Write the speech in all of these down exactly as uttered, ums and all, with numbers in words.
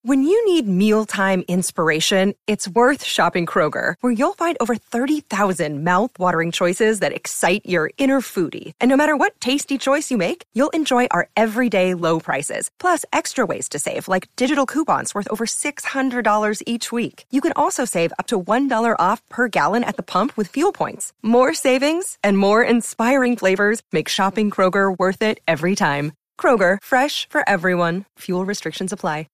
When you need mealtime inspiration, it's worth shopping Kroger, where you'll find over thirty thousand mouth-watering choices that excite your inner foodie. And no matter what tasty choice you make, you'll enjoy our everyday low prices, plus extra ways to save, like digital coupons worth over six hundred dollars each week. You can also save up to one dollar off per gallon at the pump with fuel points. More savings and more inspiring flavors make shopping Kroger worth it every time. Kroger, fresh for everyone. Fuel restrictions apply.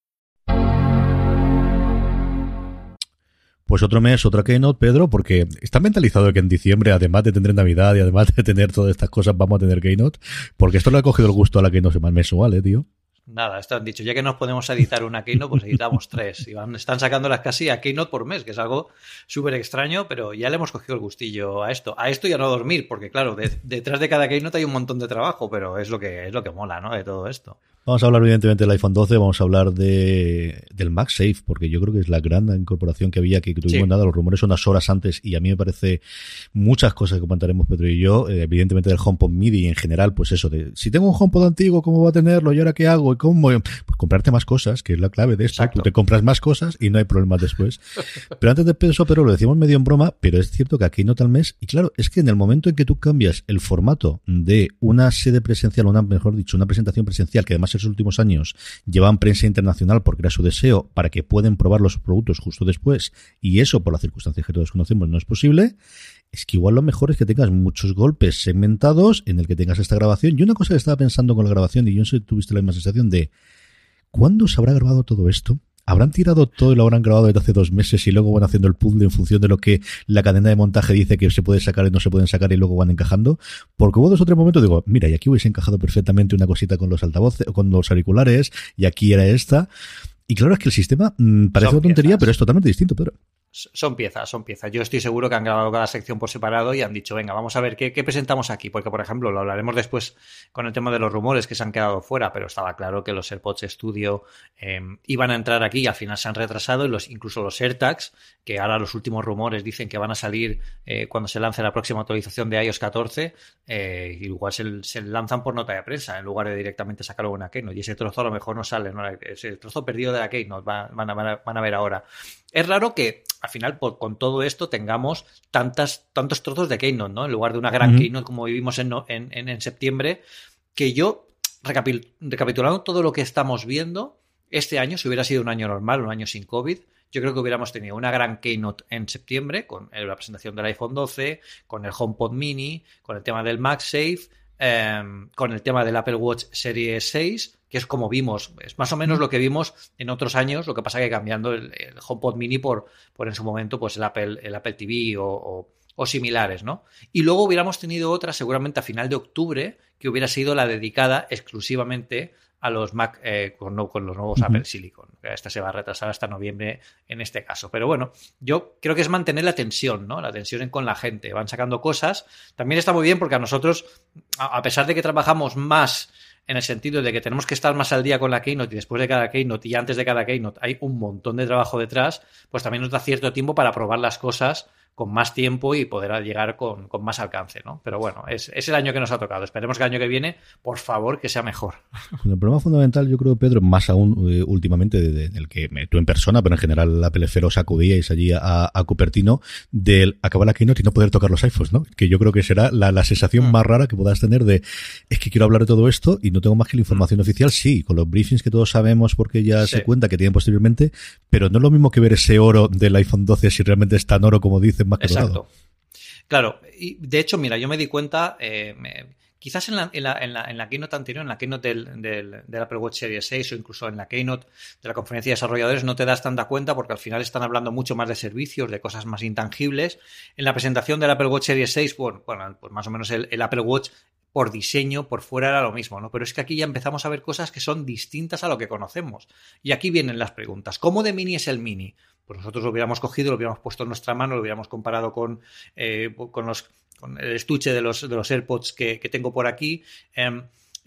Pues otro mes, otra Keynote, Pedro, porque está mentalizado que en diciembre, además de tener Navidad y además de tener todas estas cosas, vamos a tener Keynote, porque esto le ha cogido el gusto a la Keynote más mensual, ¿eh, tío? Nada, esto han dicho, ya que nos podemos editar una Keynote, pues editamos tres. Y van, están sacándolas casi a Keynote por mes, que es algo súper extraño, pero ya le hemos cogido el gustillo a esto. A esto y a no dormir, porque claro, de, detrás de cada Keynote hay un montón de trabajo, pero es lo que es lo que mola, ¿no? De todo esto. Vamos a hablar evidentemente del iPhone doce, vamos a hablar de del MagSafe, porque yo creo que es la gran incorporación que había, que tuvimos sí. nada, los rumores son unas horas antes y a mí me parece muchas cosas que comentaremos Pedro y yo, eh, evidentemente del HomePod mini y en general, pues eso de, si tengo un HomePod antiguo, ¿cómo va a tenerlo? ¿Y ahora qué hago? ¿Y cómo? Pues comprarte más cosas, que es la clave de esto. Exacto. Tú te compras más cosas y no hay problemas después. Pero antes de eso, pero lo decimos medio en broma, pero es cierto que aquí nota al mes, y claro, es que en el momento en que tú cambias el formato de una sede presencial, una, mejor dicho, una presentación presencial, que además en los últimos años llevan prensa internacional porque era su deseo para que puedan probar los productos justo después, y eso por las circunstancias que todos conocemos no es posible, es que igual lo mejor es que tengas muchos golpes segmentados en el que tengas esta grabación. Y una cosa que estaba pensando con la grabación, y yo no sé si tuviste la misma sensación de ¿cuándo se habrá grabado todo esto? ¿Habrán tirado todo y lo habrán grabado desde hace dos meses y luego van haciendo el puzzle en función de lo que la cadena de montaje dice que se puede sacar y no se pueden sacar y luego van encajando? Porque hubo dos o tres momentos, digo, mira, y aquí hubiese encajado perfectamente una cosita con los altavoces, con los auriculares, y aquí era esta. Y claro, es que el sistema mmm, parece una tontería, piezas. Pero es totalmente distinto, Pedro. Son piezas, son piezas. Yo estoy seguro que han grabado cada sección por separado y han dicho, venga, vamos a ver qué, qué presentamos aquí. Porque, por ejemplo, lo hablaremos después con el tema de los rumores que se han quedado fuera, pero estaba claro que los AirPods Studio eh, iban a entrar aquí y al final se han retrasado. Y los, incluso los AirTags, que ahora los últimos rumores dicen que van a salir eh, cuando se lance la próxima actualización de iOS catorce, eh, igual se, se lanzan por nota de prensa en lugar de directamente sacarlo en una Keynote. Y ese trozo a lo mejor no sale, ¿no? Ese trozo perdido de la Keynote van, van, a, van, a, van a ver ahora. Es raro que al final, por, con todo esto, tengamos tantas, tantos trozos de Keynote, ¿no? En lugar de una gran uh-huh. Keynote como vivimos en, en, en, en septiembre, que yo, recapit- recapitulando todo lo que estamos viendo, este año, si hubiera sido un año normal, un año sin COVID, yo creo que hubiéramos tenido una gran Keynote en septiembre, con la presentación del iPhone doce, con el HomePod mini, con el tema del MagSafe, eh, con el tema del Apple Watch Series seis, que es como vimos, es más o menos lo que vimos en otros años, lo que pasa que cambiando el, el HomePod mini por, por en su momento pues el Apple, el Apple T V o, o, o similares, ¿no? Y luego hubiéramos tenido otra seguramente a final de octubre que hubiera sido la dedicada exclusivamente a los Mac eh, con, no, con los nuevos uh-huh. Apple Silicon. Esta se va a retrasar hasta noviembre en este caso. Pero bueno, yo creo que es mantener la tensión, ¿no? La tensión con la gente. Van sacando cosas. También está muy bien porque a nosotros, a pesar de que trabajamos más en el sentido de que tenemos que estar más al día con la Keynote y después de cada Keynote y antes de cada Keynote hay un montón de trabajo detrás, pues también nos da cierto tiempo para probar las cosas con más tiempo y poder llegar con, con más alcance, ¿no? Pero bueno, es, es el año que nos ha tocado. Esperemos que el año que viene, por favor, que sea mejor. El problema fundamental, yo creo, Pedro, más aún eh, últimamente, del de, de, que me, tú en persona, pero en general la Pelefero acudíais allí a, a Cupertino, del acabar la Keynote y no poder tocar los iPhones, ¿no? Que yo creo que será la, la sensación mm. más rara que puedas tener de, es que quiero hablar de todo esto y no tengo más que la información mm. oficial, sí, con los briefings que todos sabemos porque ya sí. se cuenta que tienen posteriormente, pero no es lo mismo que ver ese oro del iPhone doce si realmente es tan oro como dicen, más que Exacto. dorado. Claro, y de hecho, mira, yo me di cuenta, eh, me, quizás en la, en, la, en, la, en la Keynote anterior, en la Keynote del, del, del Apple Watch Series seis o incluso en la Keynote de la conferencia de desarrolladores no te das tanta cuenta porque al final están hablando mucho más de servicios, de cosas más intangibles. En la presentación del Apple Watch Series seis, bueno, bueno pues más o menos el, el Apple Watch por diseño, por fuera era lo mismo, ¿no? Pero es que aquí ya empezamos a ver cosas que son distintas a lo que conocemos. Y aquí vienen las preguntas. ¿Cómo de mini es el mini? Pues nosotros lo hubiéramos cogido, lo hubiéramos puesto en nuestra mano, lo hubiéramos comparado con, eh, con, los, con el estuche de los, de los AirPods que, que tengo por aquí. Eh,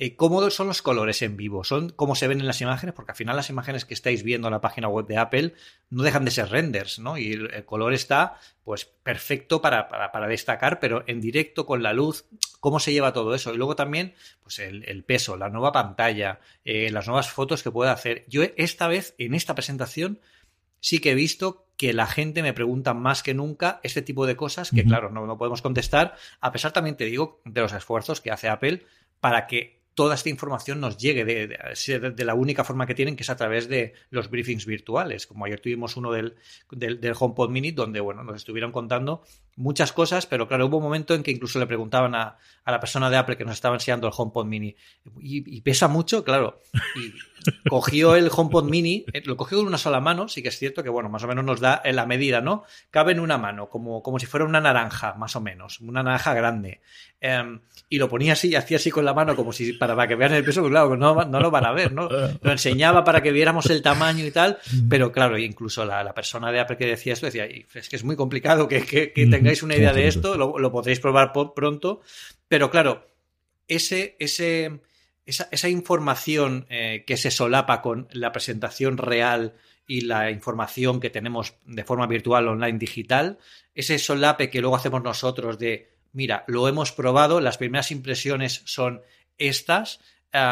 eh, cómo son los colores en vivo, son cómo se ven en las imágenes, porque al final las imágenes que estáis viendo en la página web de Apple no dejan de ser renders, ¿no? Y el, el color está pues perfecto para, para, para destacar, pero en directo con la luz, cómo se lleva todo eso. Y luego también pues el, el peso, la nueva pantalla, eh, las nuevas fotos que puede hacer. Yo esta vez, en esta presentación, sí que he visto que la gente me pregunta más que nunca este tipo de cosas que, uh-huh. claro, no, no podemos contestar, a pesar también, te digo, de los esfuerzos que hace Apple para que toda esta información nos llegue de, de, de la única forma que tienen, que es a través de los briefings virtuales. Como ayer tuvimos uno del, del, del HomePod Mini, donde bueno, nos estuvieron contando muchas cosas, pero claro, hubo un momento en que incluso le preguntaban a, a la persona de Apple que nos estaba enseñando el HomePod Mini, ¿y, y pesa mucho? Claro, y cogió el HomePod Mini, lo cogió con una sola mano, sí que es cierto que bueno, más o menos nos da la medida, ¿no? Cabe en una mano, como, como si fuera una naranja, más o menos, una naranja grande. Um, y lo ponía así, hacía así con la mano, como si para, para que vean el peso, pues claro, no, no lo van a ver, ¿no? Lo enseñaba para que viéramos el tamaño y tal, pero claro, incluso la, la persona de Apple que decía esto decía, es que es muy complicado que, que, que tengáis una idea de esto, lo, lo podréis probar pronto, pero claro, ese, ese, esa, esa información eh, que se solapa con la presentación real y la información que tenemos de forma virtual, online, digital, ese solape que luego hacemos nosotros de mira, lo hemos probado, las primeras impresiones son estas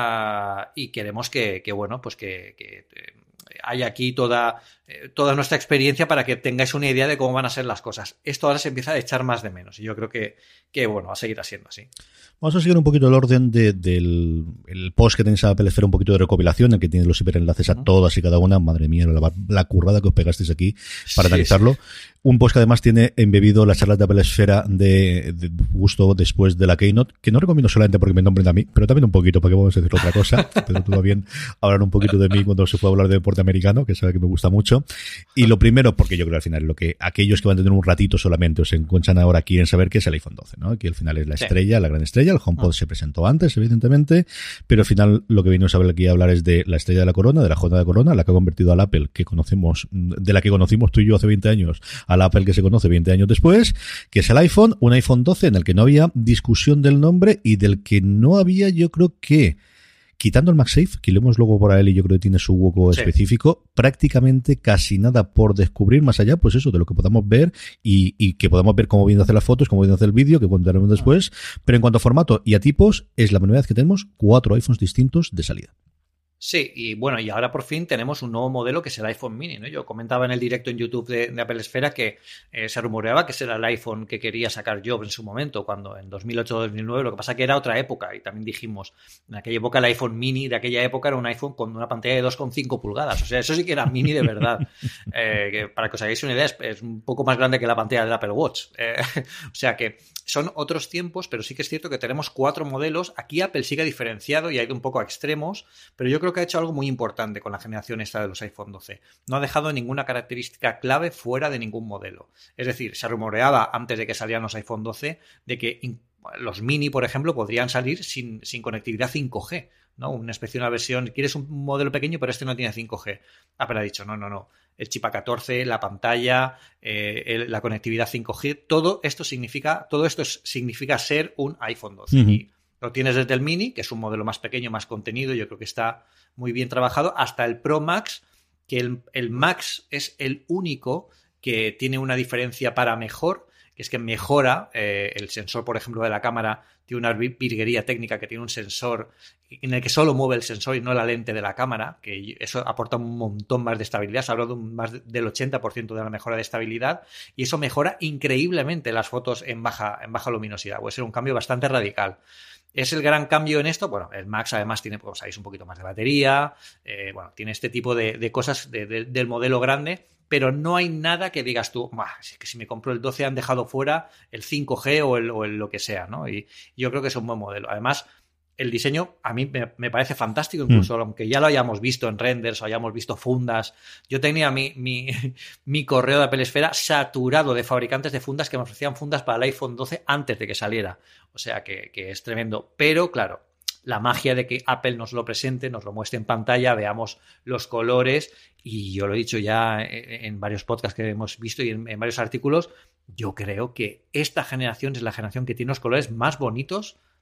uh, y queremos que, que bueno, pues que, que haya aquí toda, eh, toda nuestra experiencia para que tengáis una idea de cómo van a ser las cosas. Esto ahora se empieza a echar más de menos y yo creo que, que bueno, va a seguir siendo así. Vamos a seguir un poquito el orden de, del el post que tenéis a Apple Esfera, un poquito de recopilación, en el que tiene los hiperenlaces uh-huh. a todas y cada una. Madre mía, la, la currada que os pegasteis aquí para sí, analizarlo. Sí. Un post que además tiene embebido las charlas de Apple Esfera de, de justo después de la Keynote, que no recomiendo solamente porque me nombren a mí, pero también un poquito, para que vamos a decir otra cosa. Pero todo bien hablar un poquito de mí cuando se puede hablar de deporte americano, que sabe que me gusta mucho. Y lo primero, porque yo creo al final lo que aquellos que van a tener un ratito solamente o se encuentran ahora quieren saber que es el iPhone doce, ¿no? Que al final es la estrella, sí. la gran estrella. El HomePod ah. se presentó antes, evidentemente, pero al final lo que venimos a ver aquí a hablar es de la estrella de la corona, de la joya de la corona, la que ha convertido al Apple que conocemos, de la que conocimos tú y yo hace veinte años, al Apple que se conoce veinte años después, que es el iPhone, un iPhone doce en el que no había discusión del nombre y del que no había, yo creo que, quitando el MagSafe, que lo hemos luego por él y yo creo que tiene su hueco sí. específico, prácticamente casi nada por descubrir más allá, pues eso, de lo que podamos ver y, y que podamos ver cómo vienen a hacer las fotos, cómo vienen a hacer el vídeo, que contaremos después. Pero en cuanto a formato y a tipos, es la novedad que tenemos cuatro iPhones distintos de salida. Sí, y bueno, y ahora por fin tenemos un nuevo modelo que es el iPhone Mini, ¿no? Yo comentaba en el directo en YouTube de, de Apple Esfera que eh, se rumoreaba que ese era el iPhone que quería sacar Jobs en su momento, cuando en dos mil ocho dos mil nueve, lo que pasa que era otra época, y también dijimos, en aquella época el iPhone Mini de aquella época era un iPhone con una pantalla de dos coma cinco pulgadas, o sea, eso sí que era mini de verdad. Eh, que para que os hagáis una idea, es, es un poco más grande que la pantalla del Apple Watch. Eh, o sea que son otros tiempos, pero sí que es cierto que tenemos cuatro modelos. Aquí Apple sí que ha diferenciado y ha ido un poco a extremos, pero yo creo que ha hecho algo muy importante con la generación esta de los iPhone doce. No ha dejado ninguna característica clave fuera de ningún modelo. Es decir, se rumoreaba antes de que salieran los iPhone doce de que los mini, por ejemplo, podrían salir sin, sin conectividad cinco G, ¿no? Una especie de una versión, quieres un modelo pequeño, pero este no tiene cinco G. Apple ha dicho, no, no, no. El chip A catorce, la pantalla, eh, el, la conectividad cinco G, todo esto significa, todo esto es, significa ser un iPhone doce. Uh-huh. Y lo tienes desde el Mini, que es un modelo más pequeño, más contenido, yo creo que está muy bien trabajado, hasta el Pro Max, que el, el Max es el único que tiene una diferencia para mejor, que es que mejora eh, el sensor, por ejemplo, de la cámara. Tiene una virguería técnica que tiene un sensor en el que solo mueve el sensor y no la lente de la cámara, que eso aporta un montón más de estabilidad. Se ha hablado de un, más del ochenta por ciento de la mejora de estabilidad, y eso mejora increíblemente las fotos en baja, en baja luminosidad. Puede ser un cambio bastante radical. ¿Es el gran cambio en esto? Bueno, el Max además tiene, pues, sabéis, un poquito más de batería, eh, bueno, tiene este tipo de, de cosas de, de, del modelo grande, pero no hay nada que digas tú, es que si me compro el doce han dejado fuera el cinco G o el, o el lo que sea, ¿no? Y yo creo que es un buen modelo. Además, el diseño a mí me, me parece fantástico, incluso mm. aunque ya lo hayamos visto en renders o hayamos visto fundas. Yo tenía mi, mi, mi correo de Apple Esfera saturado de fabricantes de fundas que me ofrecían fundas para el iPhone doce antes de que saliera. O sea que, que es tremendo. Pero claro, la magia de que Apple nos lo presente, nos lo muestre en pantalla, veamos los colores, y yo lo he dicho ya en, en varios podcasts que hemos visto y en, en varios artículos, yo creo que esta generación es la generación que tiene los colores más bonitos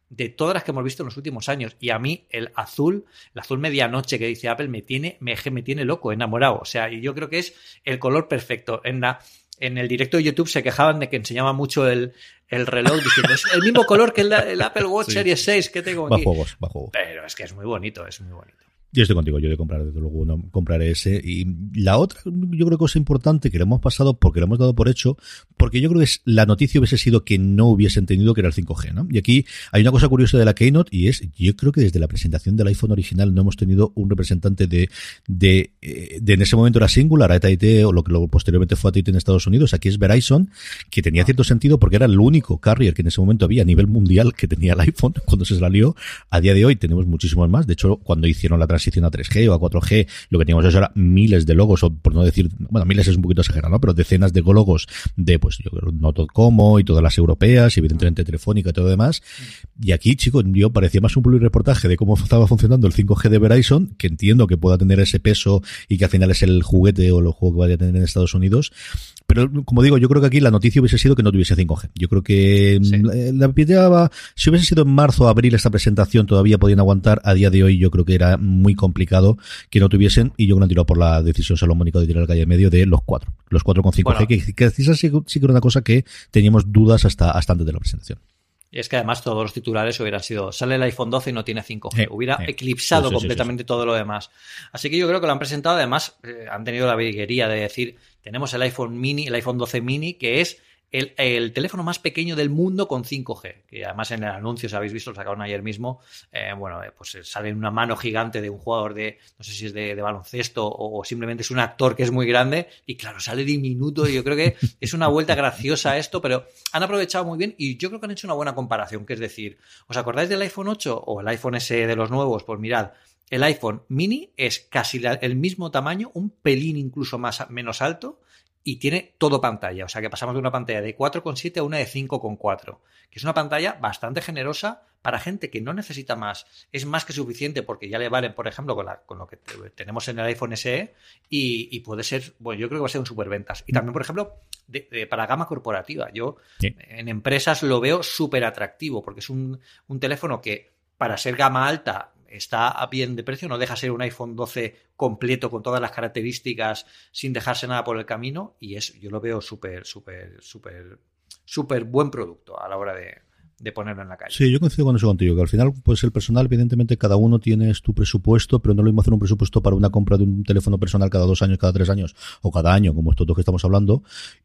de todas las que hemos visto en los últimos años. Y a mí el azul, el azul medianoche que dice Apple me tiene, me, me tiene loco, enamorado. O sea, y yo creo que es el color perfecto. En la En el directo de YouTube se quejaban de que enseñaba mucho el, el reloj diciendo es el mismo color que el, el Apple Watch sí. Series seis que tengo aquí. Va juegos, va juegos. Pero es que es muy bonito, es muy bonito. Yo estoy contigo, yo de comprar, desde luego, no compraré ese. Y la otra, yo creo que es importante que lo hemos pasado porque lo hemos dado por hecho, porque yo creo que es, la noticia hubiese sido que no hubiese entendido que era el cinco G, ¿no? Y aquí hay una cosa curiosa de la Keynote y es, yo creo que desde la presentación del iPhone original no hemos tenido un representante de, de, de, de en ese momento era Singular, A T and T o lo que luego posteriormente fue A T and T en Estados Unidos. Aquí es Verizon, que tenía cierto sentido porque era el único carrier que en ese momento había a nivel mundial que tenía el iPhone cuando se salió. A día de hoy tenemos muchísimos más. De hecho, cuando hicieron la transición a tres G o a cuatro G, lo que teníamos eso era miles de logos, o por no decir, bueno, miles es un poquito exagerado, ¿no? Pero decenas de logos de, pues, yo creo, Notocomo y todas las europeas, y evidentemente Telefónica y todo lo demás. Y aquí, chicos, yo parecía más un reportaje de cómo estaba funcionando el cinco G de Verizon, que entiendo que pueda tener ese peso y que al final es el juguete o el juego que vaya a tener en Estados Unidos. Pero, como digo, yo creo que aquí la noticia hubiese sido que no tuviese cinco G. Yo creo que sí. la pillaba, si hubiese sido en marzo o abril esta presentación todavía podían aguantar. A día de hoy yo creo que era muy complicado que no tuviesen, y yo creo que han tirado por la decisión salomónica de tirar al calle en medio de los cuatro. Los cuatro con cinco G, bueno, que, que esa sí, sí que era una cosa que teníamos dudas hasta, hasta antes de la presentación. Y es que además todos los titulares hubieran sido, sale el iPhone doce y no tiene cinco G. Eh, Hubiera eh, eclipsado sí, sí, completamente sí, sí. todo lo demás. Así que yo creo que lo han presentado. Además, eh, han tenido la virguería de decir, tenemos el iPhone mini, el iPhone doce mini, que es el, el teléfono más pequeño del mundo con cinco G. Que además en el anuncio, si habéis visto, lo sacaron ayer mismo, eh, bueno, eh, pues sale una mano gigante de un jugador de, no sé si es de, de baloncesto o, o simplemente es un actor que es muy grande, y claro, sale diminuto, y yo creo que es una vuelta graciosa a esto, pero han aprovechado muy bien, y yo creo que han hecho una buena comparación, que es decir, ¿os acordáis del iPhone ocho o el iPhone S E de los nuevos? Pues mirad, el iPhone mini es casi la, el mismo tamaño, un pelín incluso más menos alto, y tiene todo pantalla. O sea que pasamos de una pantalla de cuatro coma siete a una de cinco coma cuatro, que es una pantalla bastante generosa para gente que no necesita más. Es más que suficiente porque ya le valen, por ejemplo, con, la, con lo que tenemos en el iPhone S E, y, y puede ser, bueno, yo creo que va a ser un superventas. Y también, por ejemplo, de, de, para gama corporativa. Yo sí. en empresas lo veo súper atractivo porque es un, un teléfono que para ser gama alta está a bien de precio, no deja ser un iPhone doce completo con todas las características sin dejarse nada por el camino, y es, yo lo veo súper, súper, súper, súper buen producto a la hora de, de ponerlo en la calle. Sí, yo coincido con eso contigo, que al final, pues el personal, evidentemente, cada uno tiene tu presupuesto, pero no lo mismo hacer un presupuesto para una compra de un teléfono personal cada dos años, cada tres años, o cada año, como estos dos que estamos hablando,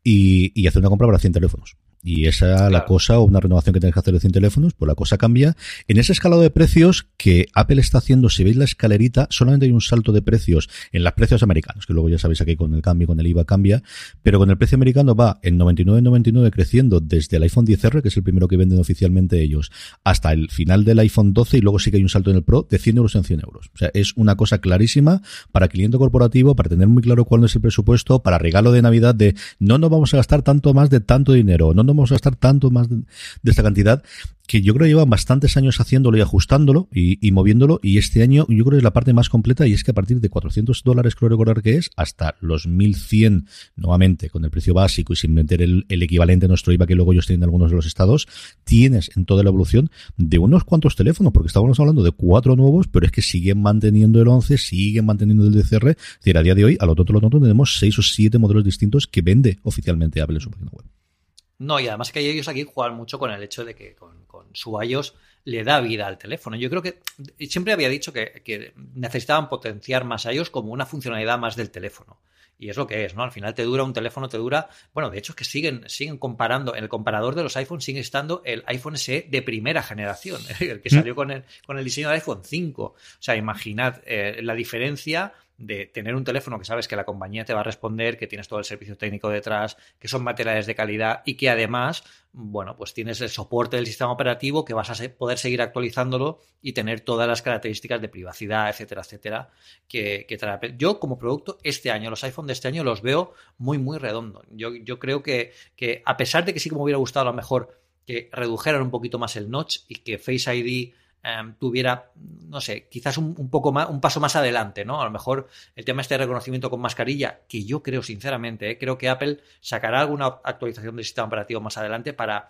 y, y hacer una compra para cien teléfonos. Y esa claro. la cosa, o una renovación que tenés que hacer de cien teléfonos, pues la cosa cambia. En ese escalado de precios que Apple está haciendo, si veis la escalerita, solamente hay un salto de precios en los precios americanos, que luego ya sabéis aquí con el cambio, con el I V A cambia, pero con el precio americano va en noventa y nueve noventa y nueve creciendo desde el iPhone diez erre, que es el primero que venden oficialmente ellos, hasta el final del iPhone doce, y luego sí que hay un salto en el Pro de cien euros en cien euros. O sea, es una cosa clarísima para cliente corporativo, para tener muy claro cuál es el presupuesto, para regalo de Navidad de no nos vamos a gastar tanto más de tanto dinero, no nos vamos a gastar tanto más de, de esta cantidad, que yo creo que llevan bastantes años haciéndolo y ajustándolo y, y moviéndolo, y este año yo creo que es la parte más completa, y es que a partir de cuatrocientos dólares, creo recordar que es, hasta los mil cien, nuevamente con el precio básico y sin meter el, el equivalente a nuestro I V A que luego ellos tienen en algunos de los estados, tienes en toda la evolución de unos cuantos teléfonos, porque estábamos hablando de cuatro nuevos, pero es que siguen manteniendo el once, siguen manteniendo el D C R, es decir, a día de hoy, a lo tonto, lo tonto, tenemos seis o siete modelos distintos que vende oficialmente Apple en su página web. No, y además que ellos aquí juegan mucho con el hecho de que con, con su iOS le da vida al teléfono. Yo creo que siempre había dicho que, que necesitaban potenciar más iOS como una funcionalidad más del teléfono. Y es lo que es, ¿no? Al final te dura un teléfono, te dura... Bueno, de hecho es que siguen siguen comparando, en el comparador de los iPhones sigue estando el iPhone S E de primera generación, el que salió con el, con el diseño del iPhone cinco. O sea, imaginad eh, la diferencia de tener un teléfono que sabes que la compañía te va a responder, que tienes todo el servicio técnico detrás, que son materiales de calidad y que además, bueno, pues tienes el soporte del sistema operativo, que vas a poder seguir actualizándolo y tener todas las características de privacidad, etcétera, etcétera, que, que trae Apple. Yo, como producto, este año, los iPhone de este año los veo muy, muy redondos. Yo, yo creo que, que, a pesar de que sí que me hubiera gustado a lo mejor que redujeran un poquito más el notch y que Face I D Um, tuviera, no sé, quizás un, un poco más, un paso más adelante, ¿no? A lo mejor el tema este de reconocimiento con mascarilla, que yo creo sinceramente, ¿eh? creo que Apple sacará alguna actualización del sistema operativo más adelante para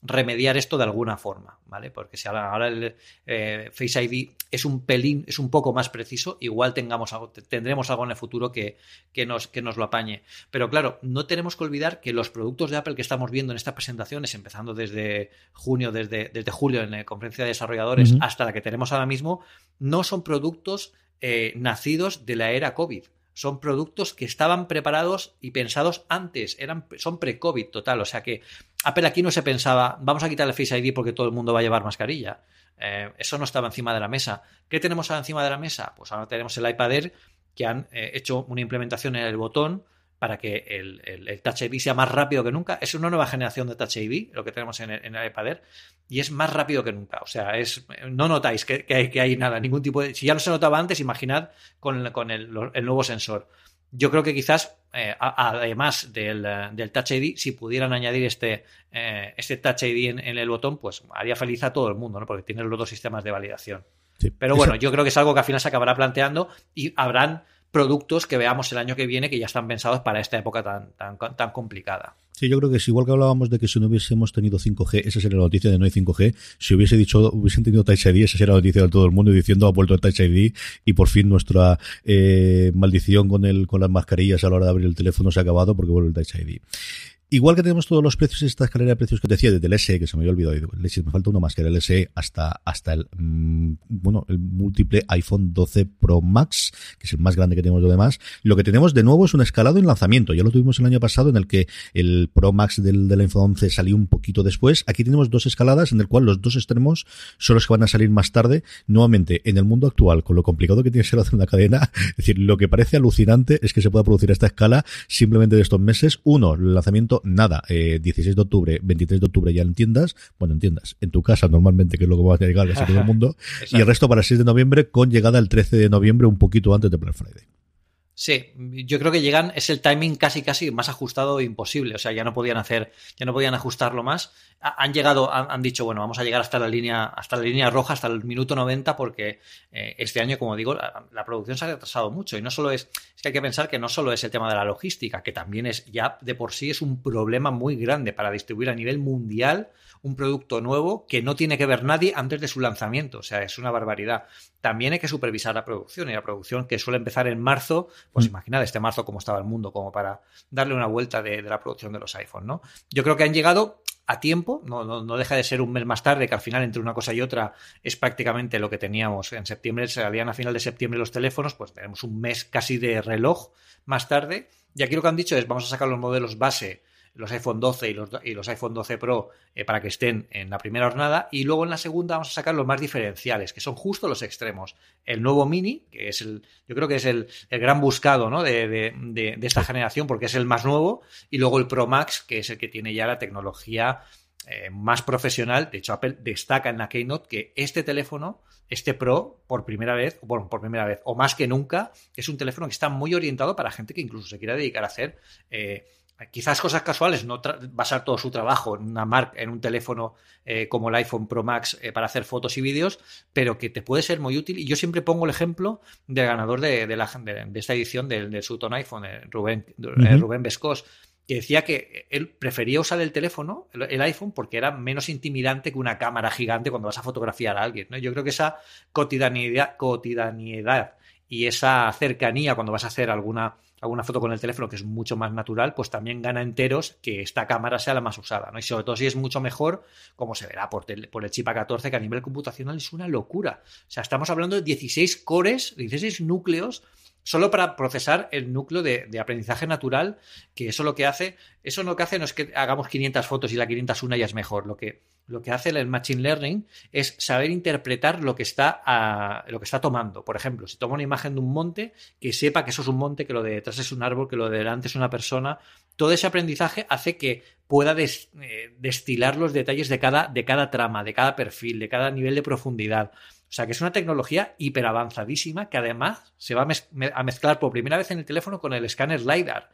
remediar esto de alguna forma, ¿vale? Porque si ahora, ahora el eh, Face I D es un pelín, es un poco más preciso, igual tengamos algo, tendremos algo en el futuro que, que, nos, que nos lo apañe. Pero claro, no tenemos que olvidar que los productos de Apple que estamos viendo en estas presentaciones, empezando desde junio, desde, desde julio en la conferencia de desarrolladores, uh-huh, hasta la que tenemos ahora mismo, no son productos eh, nacidos de la era COVID. Son productos que estaban preparados y pensados antes, eran, son pre-COVID total, o sea que Apple aquí no se pensaba, vamos a quitar el Face I D porque todo el mundo va a llevar mascarilla. Eh, eso no estaba encima de la mesa. ¿Qué tenemos ahora encima de la mesa? Pues ahora tenemos el iPad Air, que han eh, hecho una implementación en el botón para que el, el, el Touch I D sea más rápido que nunca. Es una nueva generación de Touch I D, lo que tenemos en el, en el iPad Air, y es más rápido que nunca. O sea, es no notáis que, que, hay, que hay nada, ningún tipo de... Si ya no se notaba antes, imaginad con, con el, el nuevo sensor. Yo creo que quizás, eh, además del, del Touch I D, si pudieran añadir este, eh, este Touch I D en, en el botón, pues haría feliz a todo el mundo, ¿no? Porque tiene los dos sistemas de validación. Sí, pero bueno, yo creo que es algo que al final se acabará planteando y habrán productos que veamos el año que viene que ya están pensados para esta época tan, tan, tan complicada. Sí, yo creo que es igual que hablábamos de que si no hubiésemos tenido cinco G, esa sería la noticia de no hay cinco G. Si hubiese dicho, hubiesen tenido Touch I D, esa sería la noticia de todo el mundo diciendo ha vuelto el Touch I D y por fin nuestra eh, maldición con el con las mascarillas a la hora de abrir el teléfono se ha acabado porque vuelve el Touch I D. Igual que tenemos todos los precios, esta escalera de precios que te decía, desde el S E, que se me había olvidado, digo, me falta uno más que era el S E, hasta, hasta el, mmm, bueno, el múltiple iPhone doce Pro Max, que es el más grande que tenemos lo demás. Lo que tenemos de nuevo es un escalado en lanzamiento. Ya lo tuvimos el año pasado en el que el Pro Max del, del iPhone once salió un poquito después. Aquí tenemos dos escaladas en el cual los dos extremos son los que van a salir más tarde. Nuevamente, en el mundo actual, con lo complicado que tiene que ser hacer una cadena, es decir, lo que parece alucinante es que se pueda producir a esta escala simplemente de estos meses. Uno, el lanzamiento nada, eh, dieciséis de octubre, veintitrés de octubre ya en tiendas, bueno, en tiendas, en tu casa normalmente, que es lo que va a llegar a todo el mundo, y el resto para el seis de noviembre, con llegada el trece de noviembre, un poquito antes de Black Friday. Sí, yo creo que llegan, es el timing casi casi más ajustado e imposible, o sea, ya no podían hacer, ya no podían ajustarlo más. Han llegado, han, han dicho, bueno, vamos a llegar hasta la línea, hasta la línea roja, hasta el minuto noventa, porque eh, este año, como digo, la, la producción se ha retrasado mucho, y no solo es, es que hay que pensar que no solo es el tema de la logística, que también es, ya de por sí es un problema muy grande para distribuir a nivel mundial un producto nuevo que no tiene que ver nadie antes de su lanzamiento, o sea, es una barbaridad. También hay que supervisar la producción, y la producción que suele empezar en marzo, pues mm. imaginad este marzo cómo estaba el mundo, como para darle una vuelta de, de la producción de los iPhones, ¿no? Yo creo que han llegado a tiempo, no, no, no deja de ser un mes más tarde, que al final entre una cosa y otra es prácticamente lo que teníamos en septiembre, salían a final de septiembre los teléfonos, pues tenemos un mes casi de reloj más tarde, y aquí lo que han dicho es vamos a sacar los modelos base, los iPhone doce y los, y los iPhone doce Pro eh, para que estén en la primera jornada, y luego en la segunda vamos a sacar los más diferenciales, que son justo los extremos. El nuevo Mini, que es el, yo creo que es el, el gran buscado, ¿no? de, de, de, de esta generación, porque es el más nuevo, y luego el Pro Max, que es el que tiene ya la tecnología eh, más profesional. De hecho, Apple destaca en la Keynote que este teléfono, este Pro, por primera vez, bueno, por primera vez, o más que nunca, es un teléfono que está muy orientado para gente que incluso se quiera dedicar a hacer eh, quizás cosas casuales, no tra- basar todo su trabajo en una marca, en un teléfono eh, como el iPhone Pro Max eh, para hacer fotos y vídeos, pero que te puede ser muy útil. Y yo siempre pongo el ejemplo del ganador de, de, la, de, de esta edición del, del Sutton iPhone, eh, Rubén, uh-huh. eh, Rubén Bescós, que decía que él prefería usar el teléfono, el, el iPhone, porque era menos intimidante que una cámara gigante cuando vas a fotografiar a alguien, ¿no? Yo creo que esa cotidianidad, cotidianidad y esa cercanía cuando vas a hacer alguna alguna foto con el teléfono, que es mucho más natural, pues también gana enteros que esta cámara sea la más usada, ¿no? Y sobre todo si es mucho mejor, como se verá por, tel- por el chip A catorce, que a nivel computacional es una locura. O sea, estamos hablando de dieciséis cores, dieciséis núcleos, solo para procesar el núcleo de, de aprendizaje natural, que eso lo que hace, eso lo que hace no es que hagamos quinientas fotos y la quinientos uno ya es mejor. Lo que, lo que hace el Machine Learning es saber interpretar lo que está a, lo que está tomando. Por ejemplo, si toma una imagen de un monte, que sepa que eso es un monte, que lo de detrás es un árbol, que lo de delante es una persona. Todo ese aprendizaje hace que pueda des, eh, destilar los detalles de cada, de cada trama, de cada perfil, de cada nivel de profundidad. O sea, que es una tecnología hiper avanzadísima que además se va a, mez- a mezclar por primera vez en el teléfono con el escáner LiDAR.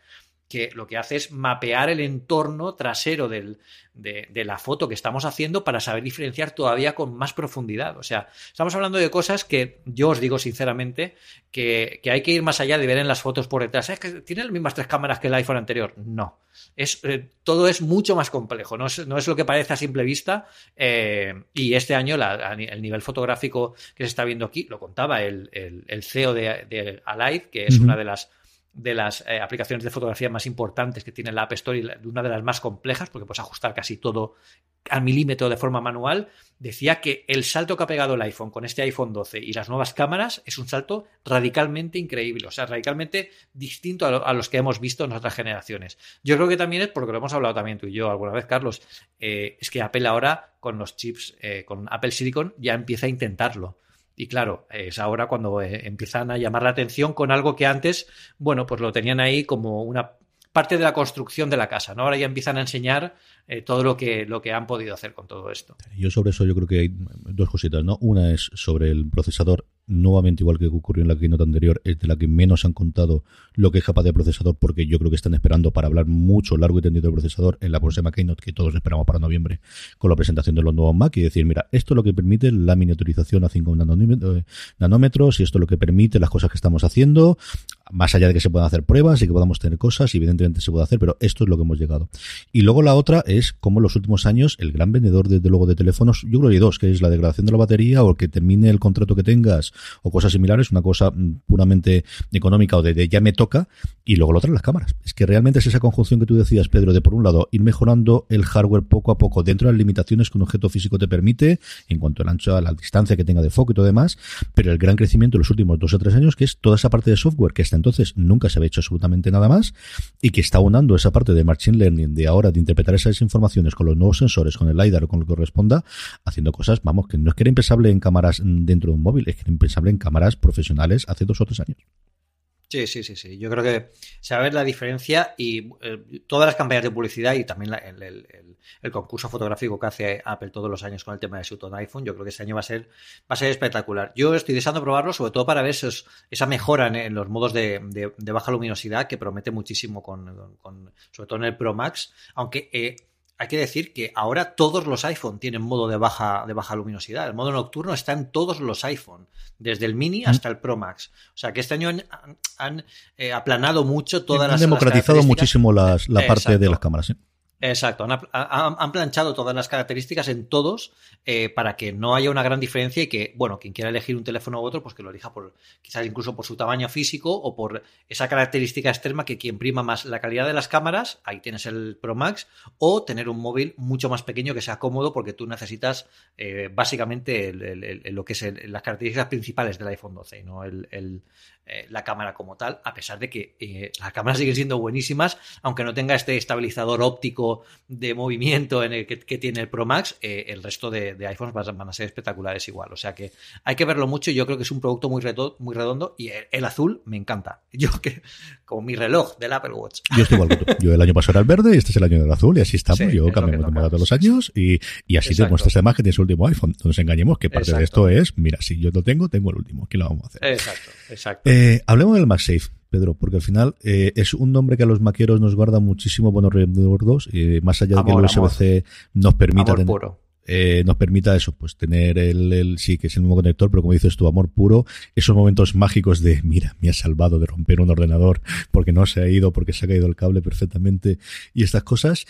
que lo que hace es mapear el entorno trasero del, de, de la foto que estamos haciendo para saber diferenciar todavía con más profundidad. O sea, estamos hablando de cosas que yo os digo sinceramente que, que hay que ir más allá de ver en las fotos por detrás. ¿Es que tiene las mismas tres cámaras que el iPhone anterior? No. Es, eh, todo es mucho más complejo. No es, no es lo que parece a simple vista. Eh, y este año la, el nivel fotográfico que se está viendo aquí, lo contaba el, el, el C E O de, de Alive, que es uh-huh. una de las de las eh, aplicaciones de fotografía más importantes que tiene la App Store y una de las más complejas, porque puedes ajustar casi todo al milímetro de forma manual, decía que el salto que ha pegado el iPhone con este iPhone doce y las nuevas cámaras es un salto radicalmente increíble, o sea, radicalmente distinto a, lo, a los que hemos visto en otras generaciones. Yo creo que también es, porque lo hemos hablado también tú y yo alguna vez, Carlos, eh, es que Apple ahora con los chips, eh, con Apple Silicon, ya empieza a intentarlo. Y claro, es ahora cuando eh, empiezan a llamar la atención con algo que antes, bueno, pues lo tenían ahí como una parte de la construcción de la casa, ¿no? Ahora ya empiezan a enseñar eh, todo lo que, lo que han podido hacer con todo esto. Yo sobre eso yo creo que hay dos cositas, ¿no? Una es sobre el procesador, nuevamente igual que ocurrió en la keynote anterior, es de la que menos han contado lo que es capaz de procesador, porque yo creo que están esperando para hablar mucho, largo y tendido del procesador en la próxima keynote que todos esperamos para noviembre, con la presentación de los nuevos Mac, y decir, mira, esto es lo que permite la miniaturización a cinco nanómetros, y esto es lo que permite las cosas que estamos haciendo, más allá de que se puedan hacer pruebas y que podamos tener cosas, y evidentemente se puede hacer, pero esto es lo que hemos llegado. Y luego la otra es como en los últimos años el gran vendedor desde luego de teléfonos, yo creo que hay dos, que es la degradación de la batería o que termine el contrato que tengas o cosas similares, una cosa puramente económica o de, de ya me toca, y luego lo otro, las cámaras. Es que realmente es esa conjunción que tú decías, Pedro, de por un lado ir mejorando el hardware poco a poco dentro de las limitaciones que un objeto físico te permite en cuanto al ancho, a la distancia que tenga de foco y todo demás, pero el gran crecimiento en los últimos dos o tres años, que es toda esa parte de software que hasta entonces nunca se había hecho absolutamente nada más y que está unando esa parte de machine learning de ahora de interpretar esas informaciones con los nuevos sensores, con el LiDAR o con lo que corresponda, haciendo cosas, vamos, que no es que era impensable en cámaras dentro de un móvil, es que era impensable en cámaras profesionales hace dos o tres años. Sí, sí, sí, sí. Yo creo que se va a ver la diferencia y eh, todas las campañas de publicidad y también la, el, el, el concurso fotográfico que hace Apple todos los años con el tema de su tono iPhone, yo creo que este año va a ser va a ser espectacular. Yo estoy deseando probarlo, sobre todo para ver esos, esa mejora en, en los modos de, de, de baja luminosidad que promete muchísimo con, con, con sobre todo en el Pro Max, aunque eh, hay que decir que ahora todos los iPhone tienen modo de baja, de baja luminosidad. El modo nocturno está en todos los iPhone, desde el Mini hasta el Pro Max. O sea que este año han, han eh, aplanado mucho todas han las... Han democratizado las muchísimo las, la parte Exacto. de las cámaras, ¿sí? Exacto, han, han, han planchado todas las características en todos eh, para que no haya una gran diferencia y que, bueno, quien quiera elegir un teléfono u otro, pues que lo elija por quizás incluso por su tamaño físico o por esa característica externa que quien prima más la calidad de las cámaras, ahí tienes el Pro Max, o tener un móvil mucho más pequeño que sea cómodo porque tú necesitas eh, básicamente el, el, el, lo que es el, las características principales del iPhone doce, no el, el, eh, la cámara como tal, a pesar de que eh, las cámaras siguen siendo buenísimas, aunque no tenga este estabilizador óptico de movimiento en el que, que tiene el Pro Max, eh, el resto de, de iPhones van, van a ser espectaculares igual. O sea que hay que verlo mucho. Yo creo que es un producto muy redondo, muy redondo y el, el azul me encanta. Yo que como mi reloj del Apple Watch. Yo estoy igual que tú. Yo el año pasado era el verde y este es el año del azul y así estamos. Sí, yo cambiamos de moda todos los años y, y así te muestras además que tienes el último iPhone. No nos engañemos que parte exacto. de esto es, mira, si yo lo tengo, tengo el último. ¿Qué lo vamos a hacer? Exacto, exacto. Eh, hablemos del MagSafe, Pedro, porque al final eh, es un nombre que a los maqueros nos guarda muchísimo buenos recuerdos, eh, más allá de amor, que el U S B C nos permita amor tener, puro. Eh, nos permita eso, pues tener el, el, sí, que es el mismo conector, pero como dices tú, amor puro, esos momentos mágicos de, mira, me ha salvado de romper un ordenador porque no se ha ido, porque se ha caído el cable perfectamente y estas cosas.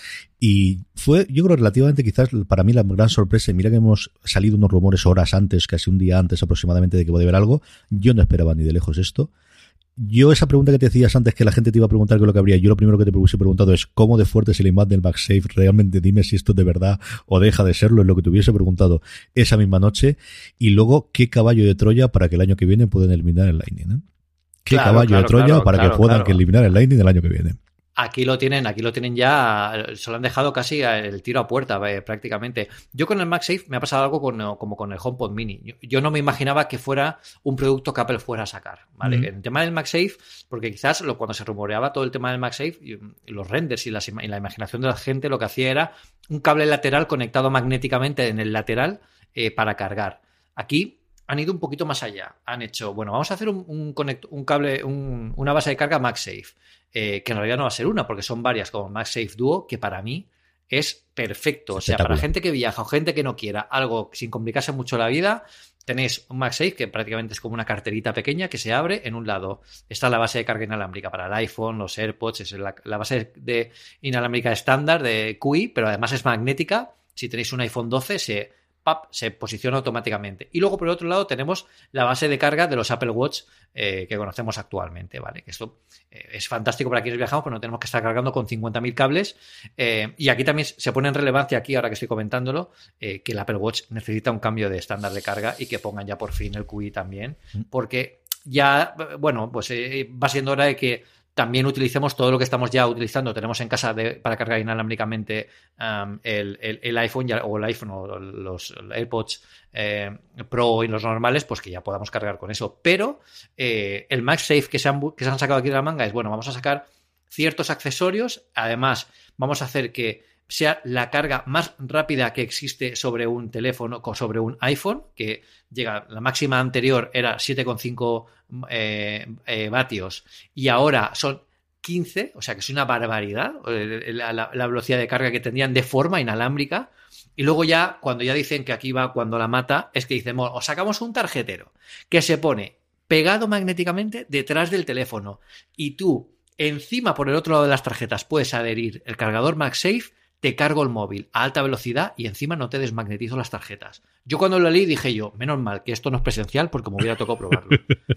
Y fue, yo creo, relativamente quizás para mí la gran sorpresa, y mira que hemos salido unos rumores horas antes, casi un día antes aproximadamente de que podía haber algo, yo no esperaba ni de lejos esto. Yo esa pregunta que te decías antes que la gente te iba a preguntar qué es lo que habría, yo lo primero que te hubiese preguntado es cómo de fuerte es el imán del MagSafe, realmente dime si esto es de verdad o deja de serlo, es lo que te hubiese preguntado esa misma noche, y luego qué caballo de Troya para que el año que viene puedan eliminar el Lightning, ¿eh? ¿Qué claro, caballo claro, de Troya claro, para claro, que puedan claro. eliminar el Lightning el año que viene? Aquí lo tienen, aquí lo tienen ya, se lo han dejado casi el tiro a puerta eh, prácticamente. Yo con el MagSafe me ha pasado algo con, como con el HomePod Mini. Yo, yo no me imaginaba que fuera un producto que Apple fuera a sacar, ¿vale? Mm. En el tema del MagSafe, porque quizás lo, cuando se rumoreaba todo el tema del MagSafe, y, y los renders y, las, y la imaginación de la gente lo que hacía era un cable lateral conectado magnéticamente en el lateral eh, para cargar. Aquí han ido un poquito más allá. Han hecho, bueno, vamos a hacer un, un, conect, un cable, un, una base de carga MagSafe, eh, que en realidad no va a ser una, porque son varias, como MagSafe Duo, que para mí es perfecto. O sea, para gente que viaja o gente que no quiera algo sin complicarse mucho la vida, tenéis un MagSafe que prácticamente es como una carterita pequeña que se abre. En un lado está la base de carga inalámbrica para el iPhone, los AirPods, es la, la base de inalámbrica estándar de Q I, pero además es magnética. Si tenéis un iPhone doce, se, pap, se posiciona automáticamente. Y luego, por el otro lado, tenemos la base de carga de los Apple Watch eh, que conocemos actualmente, ¿vale? Que esto eh, es fantástico para quienes viajamos, pero no tenemos que estar cargando con cincuenta mil cables. Eh, y aquí también se pone en relevancia, aquí, ahora que estoy comentándolo, eh, que el Apple Watch necesita un cambio de estándar de carga y que pongan ya por fin el Q I también, porque ya, bueno, pues eh, va siendo hora de que también utilicemos todo lo que estamos ya utilizando. Tenemos en casa de, para cargar inalámbricamente um, el, el, el iPhone ya, o el iPhone o los AirPods eh, Pro y los normales, pues que ya podamos cargar con eso. Pero eh, el MagSafe que se, han, que se han sacado aquí de la manga es, bueno, vamos a sacar ciertos accesorios. Además, vamos a hacer que sea la carga más rápida que existe sobre un teléfono o sobre un iPhone, que llega, la máxima anterior era siete coma cinco eh, eh, vatios y ahora son quince, o sea que es una barbaridad la, la, la velocidad de carga que tendrían de forma inalámbrica. Y luego ya, cuando ya dicen que aquí va cuando la mata, es que dicen, bueno, os sacamos un tarjetero que se pone pegado magnéticamente detrás del teléfono y tú, encima por el otro lado de las tarjetas, puedes adherir el cargador MagSafe. Te cargo el móvil a alta velocidad y encima no te desmagnetizo las tarjetas. Yo cuando lo leí dije yo, menos mal que esto no es presencial porque me hubiera tocado probarlo.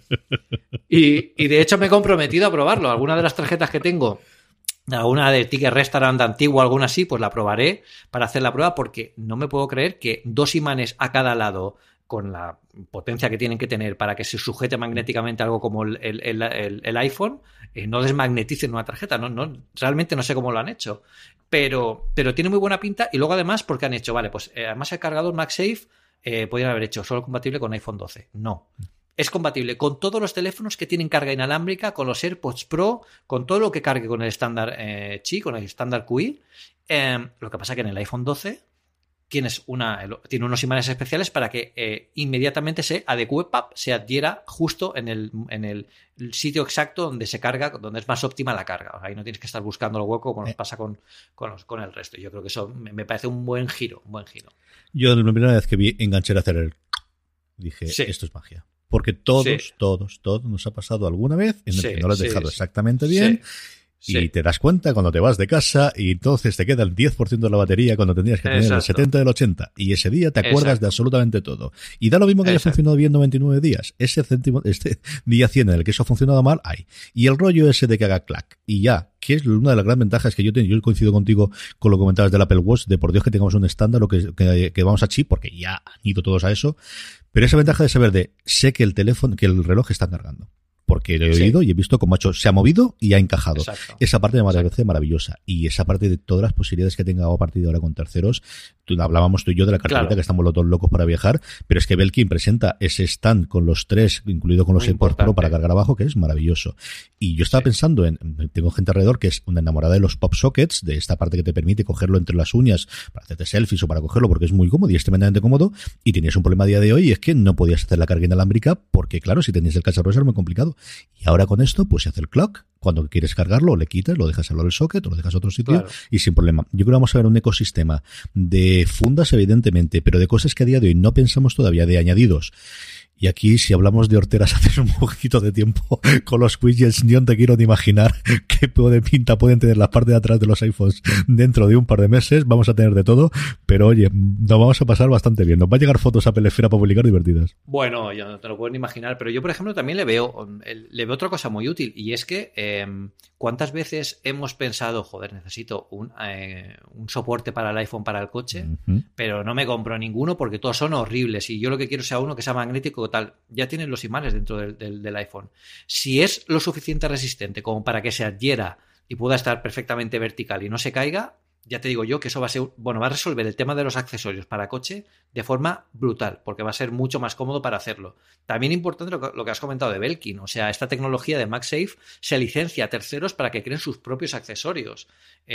Y, y de hecho me he comprometido a probarlo. Alguna de las tarjetas que tengo, alguna de Ticket Restaurant antigua, alguna así, pues la probaré para hacer la prueba porque no me puedo creer que dos imanes a cada lado con la potencia que tienen que tener para que se sujete magnéticamente algo como el, el, el, el, el iPhone, eh, no desmagneticen una tarjeta. No, no, realmente no sé cómo lo han hecho. Pero, pero tiene muy buena pinta y luego además porque han hecho, vale, pues eh, además el cargador MagSafe eh, podrían haber hecho solo compatible con iPhone doce. No. Es compatible con todos los teléfonos que tienen carga inalámbrica, con los AirPods Pro, con todo lo que cargue con el estándar eh, Qi, con el estándar Q I. Eh, lo que pasa es que en el iPhone doce tienes una, tiene unos imanes especiales para que eh, inmediatamente se adecue, pap, se adhiera justo en el, en el sitio exacto donde se carga, donde es más óptima la carga. O sea, ahí no tienes que estar buscando el hueco como nos pasa con, con, los, con el resto. Yo creo que eso me, me parece un buen giro, un buen giro. Yo la primera vez que vi enganché a hacer el... dije, sí. Esto es magia. Porque todos, sí. todos, todos nos ha pasado alguna vez en el sí, que no lo has sí, dejado sí. exactamente bien. Sí. Y sí. te das cuenta cuando te vas de casa y entonces te queda el diez por ciento de la batería cuando tendrías que tener Exacto. el setenta del ochenta. Y ese día te acuerdas Exacto. de absolutamente todo. Y da lo mismo que Exacto. haya funcionado bien noventa y nueve días. Ese céntimo, este día cien en el que eso ha funcionado mal, hay. Y el rollo ese de que haga clac. Y ya, que es una de las grandes ventajas que yo tengo. Yo coincido contigo con lo que comentabas del Apple Watch, de por Dios que tengamos un estándar o que, que, que vamos a chip, porque ya han ido todos a eso. Pero esa ventaja de saber de, sé que el teléfono, que el reloj está cargando. Porque lo he sí. oído y he visto cómo ha hecho, se ha movido y ha encajado. Exacto. Esa parte me parece maravillosa. Y esa parte de todas las posibilidades que tenga a partir de ahora con terceros. Tú, hablábamos tú y yo de la carterita, claro. que estamos los dos locos para viajar, pero es que Belkin presenta ese stand con los tres, incluido con los AirPods Pro para cargar abajo, que es maravilloso. Y yo estaba sí. pensando en, tengo gente alrededor que es una enamorada de los pop sockets, de esta parte que te permite cogerlo entre las uñas para hacerte selfies o para cogerlo porque es muy cómodo y es tremendamente cómodo. Y tenías un problema a día de hoy y es que no podías hacer la carga inalámbrica porque, claro, si tenías el cacharro era muy complicado. Y ahora con esto, pues se hace el clock. Cuando quieres cargarlo, le quitas, lo dejas al lado del socket, o lo dejas a otro sitio, claro. y sin problema. Yo creo que vamos a ver un ecosistema de fundas, evidentemente, pero de cosas que a día de hoy no pensamos todavía, de añadidos. Y aquí, si hablamos de horteras hace un poquito de tiempo, con los widgets, yo no te quiero ni imaginar qué de pinta pueden tener la parte de atrás de los iPhones dentro de un par de meses. Vamos a tener de todo, pero oye, nos vamos a pasar bastante bien. Nos va a llegar fotos a Pelefera para publicar divertidas. Bueno, yo no te lo puedo ni imaginar, pero yo, por ejemplo, también le veo, le veo otra cosa muy útil, y es que eh, ¿cuántas veces hemos pensado, joder, necesito un, eh, un soporte para el iPhone para el coche, uh-huh. pero no me compro ninguno porque todos son horribles y yo lo que quiero sea uno que sea magnético tal? Ya tienen los imanes dentro del, del, del iPhone. Si es lo suficiente resistente como para que se adhiera y pueda estar perfectamente vertical y no se caiga, ya te digo yo que eso va a ser, bueno, va a resolver el tema de los accesorios para coche de forma brutal, porque va a ser mucho más cómodo para hacerlo. También importante lo que, lo que has comentado de Belkin, o sea, esta tecnología de MagSafe se licencia a terceros para que creen sus propios accesorios. Eh,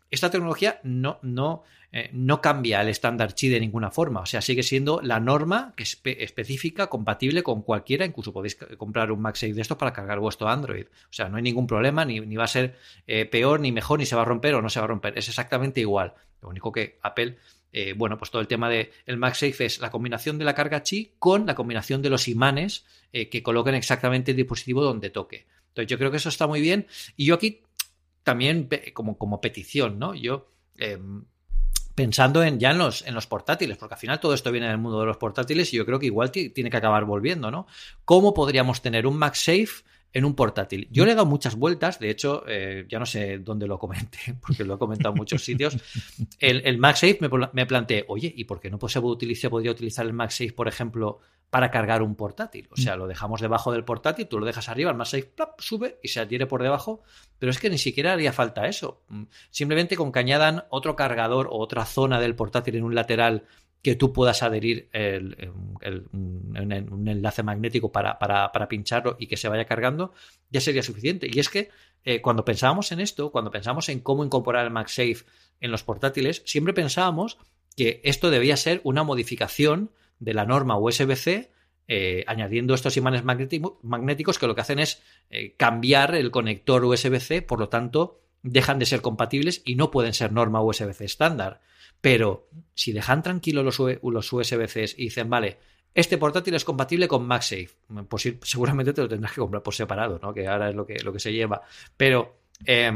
esta tecnología no, no, eh, no cambia el estándar Qi de ninguna forma. O sea, sigue siendo la norma que es espe- específica, compatible con cualquiera. Incluso podéis comprar un MagSafe de estos para cargar vuestro Android. O sea, no hay ningún problema, ni, ni va a ser eh, peor, ni mejor, ni se va a romper o no se va a romper. Es exactamente igual. Lo único que Apple... Eh, bueno, pues todo el tema del MagSafe es la combinación de la carga Qi con la combinación de los imanes eh, que coloquen exactamente el dispositivo donde toque. Entonces yo creo que eso está muy bien. Y yo aquí también como, como petición, ¿no? Yo eh, pensando en ya en los, en los portátiles, porque al final todo esto viene del mundo de los portátiles y yo creo que igual t- tiene que acabar volviendo, ¿no? ¿Cómo podríamos tener un MagSafe en un portátil? Yo le he dado muchas vueltas, de hecho, eh, ya no sé dónde lo comenté, porque lo he comentado en muchos sitios. El, el MagSafe me, me planteé, oye, ¿y por qué no se utilizar, podría utilizar el MagSafe, por ejemplo, para cargar un portátil? O sea, lo dejamos debajo del portátil, tú lo dejas arriba, el MagSafe plop, sube y se adhiere por debajo, pero es que ni siquiera haría falta eso. Simplemente con que añadan otro cargador o otra zona del portátil en un lateral que tú puedas adherir el, el, el, un enlace magnético para, para, para pincharlo y que se vaya cargando, ya sería suficiente. Y es que eh, cuando pensábamos en esto, cuando pensábamos en cómo incorporar el MagSafe en los portátiles, siempre pensábamos que esto debía ser una modificación de la norma U S B-C, eh, añadiendo estos imanes magnéticos que lo que hacen es eh, cambiar el conector U S B-C, por lo tanto dejan de ser compatibles y no pueden ser norma U S B-C estándar. Pero si dejan tranquilos los, los U S B-Cs y dicen, vale, este portátil es compatible con MagSafe, pues seguramente te lo tendrás que comprar por separado, ¿no? Que ahora es lo que, lo que se lleva. Pero eh,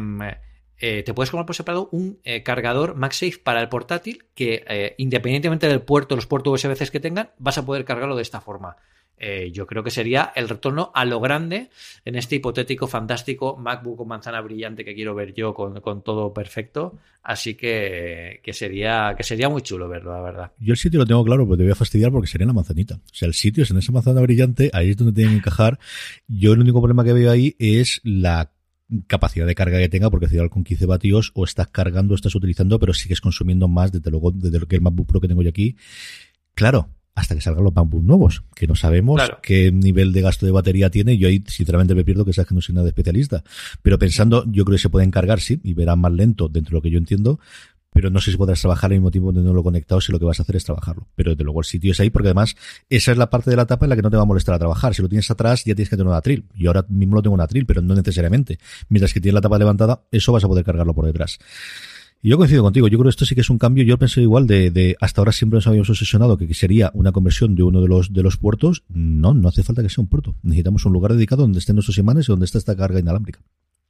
eh, te puedes comprar por separado un eh, cargador MagSafe para el portátil que eh, independientemente del puerto, los puertos U S B-Cs que tengan, vas a poder cargarlo de esta forma. Eh, yo creo que sería el retorno a lo grande en este hipotético, fantástico MacBook con manzana brillante que quiero ver yo con, con todo perfecto. Así que, que, sería, que sería muy chulo verlo, la verdad. Yo el sitio lo tengo claro, pero te voy a fastidiar porque sería en la manzanita. O sea, el sitio es en esa manzana brillante, ahí es donde tienen que encajar. Yo el único problema que veo ahí es la capacidad de carga que tenga, porque al final con quince vatios o estás cargando o estás utilizando, pero sigues consumiendo más desde luego desde lo que el MacBook Pro que tengo yo aquí. Claro, hasta que salgan los MacBook nuevos, que no sabemos claro. qué nivel de gasto de batería tiene. Yo ahí sinceramente me pierdo, que sabes que no soy nada de especialista, pero pensando, yo creo que se pueden cargar, sí, y verán más lento dentro de lo que yo entiendo, pero no sé si podrás trabajar al mismo tiempo teniéndolo conectado, si lo que vas a hacer es trabajarlo. Pero desde luego el sitio es ahí, porque además esa es la parte de la tapa en la que no te va a molestar a trabajar. Si lo tienes atrás ya tienes que tener un atril. Yo ahora mismo lo tengo un atril, pero no necesariamente. Mientras que tienes la tapa levantada, eso vas a poder cargarlo por detrás. Y yo coincido contigo, yo creo que esto sí que es un cambio. Yo pensé igual de, de hasta ahora siempre nos habíamos obsesionado que sería una conversión de uno de los de los puertos. No, no hace falta que sea un puerto. Necesitamos un lugar dedicado donde estén nuestros imanes y donde está esta carga inalámbrica.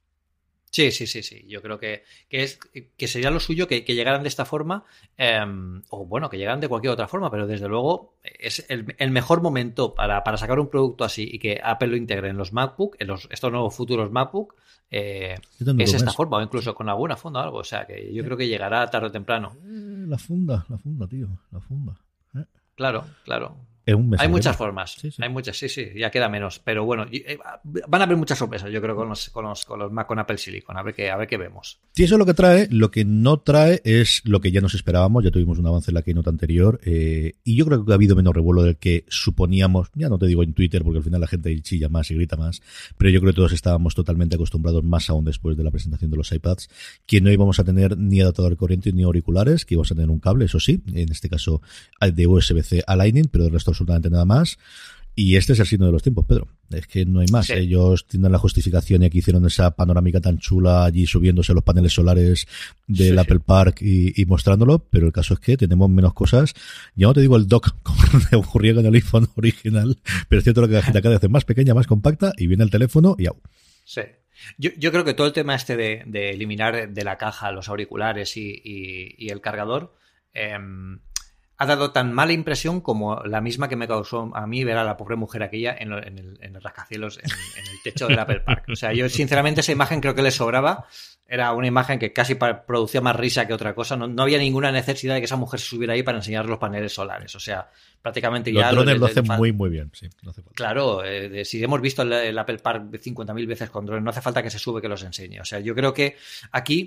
Sí, sí, sí, sí. Yo creo que, que es que sería lo suyo que, que llegaran de esta forma, eh, o bueno, que llegaran de cualquier otra forma, pero desde luego es el, el mejor momento para, para sacar un producto así y que Apple lo integre en los MacBook, en los, estos nuevos futuros MacBook, eh, es esta forma, o incluso con alguna funda o algo. O sea, que yo creo que llegará tarde o temprano. La funda, la funda, tío, la funda. ¿Eh? Claro, claro. Un hay muchas formas, sí, sí. hay muchas, sí, sí, ya queda menos, pero bueno, van a haber muchas sorpresas, yo creo, con los, con los, con los Mac con Apple Silicon, a ver qué, a ver qué vemos. Sí, eso es lo que trae. Lo que no trae es lo que ya nos esperábamos. Ya tuvimos un avance en la keynote anterior, eh, y yo creo que ha habido menos revuelo del que suponíamos. Ya no te digo en Twitter, porque al final la gente chilla más y grita más, pero yo creo que todos estábamos totalmente acostumbrados, más aún después de la presentación de los iPads, que no íbamos a tener ni adaptador de corriente ni auriculares, que íbamos a tener un cable, eso sí, en este caso de U S B-C a Lightning, pero del resto absolutamente nada más. Y este es el signo de los tiempos, Pedro. Es que no hay más. Sí. Ellos tienen la justificación y aquí hicieron esa panorámica tan chula allí subiéndose los paneles solares del sí, Apple sí. Park y, y mostrándolo, pero el caso es que tenemos menos cosas. Ya no te digo el dock, como me ocurría con el iPhone original, pero es cierto que la gente cada vez es más pequeña, más compacta, y viene el teléfono y au. Sí. Yo, yo creo que todo el tema este de, de eliminar de la caja los auriculares y, y, y el cargador eh, ha dado tan mala impresión como la misma que me causó a mí ver a la pobre mujer aquella en, lo, en, el, en el rascacielos, en, en el techo del Apple Park. O sea, yo sinceramente esa imagen creo que le sobraba. Era una imagen que casi producía más risa que otra cosa. No, no había ninguna necesidad de que esa mujer se subiera ahí para enseñar los paneles solares. O sea, prácticamente los ya... Los drones lo hacen muy, muy bien. Sí, no hace falta. Claro, eh, de, si hemos visto el, el Apple Park cincuenta mil veces con drones, no hace falta que se sube que los enseñe. O sea, yo creo que aquí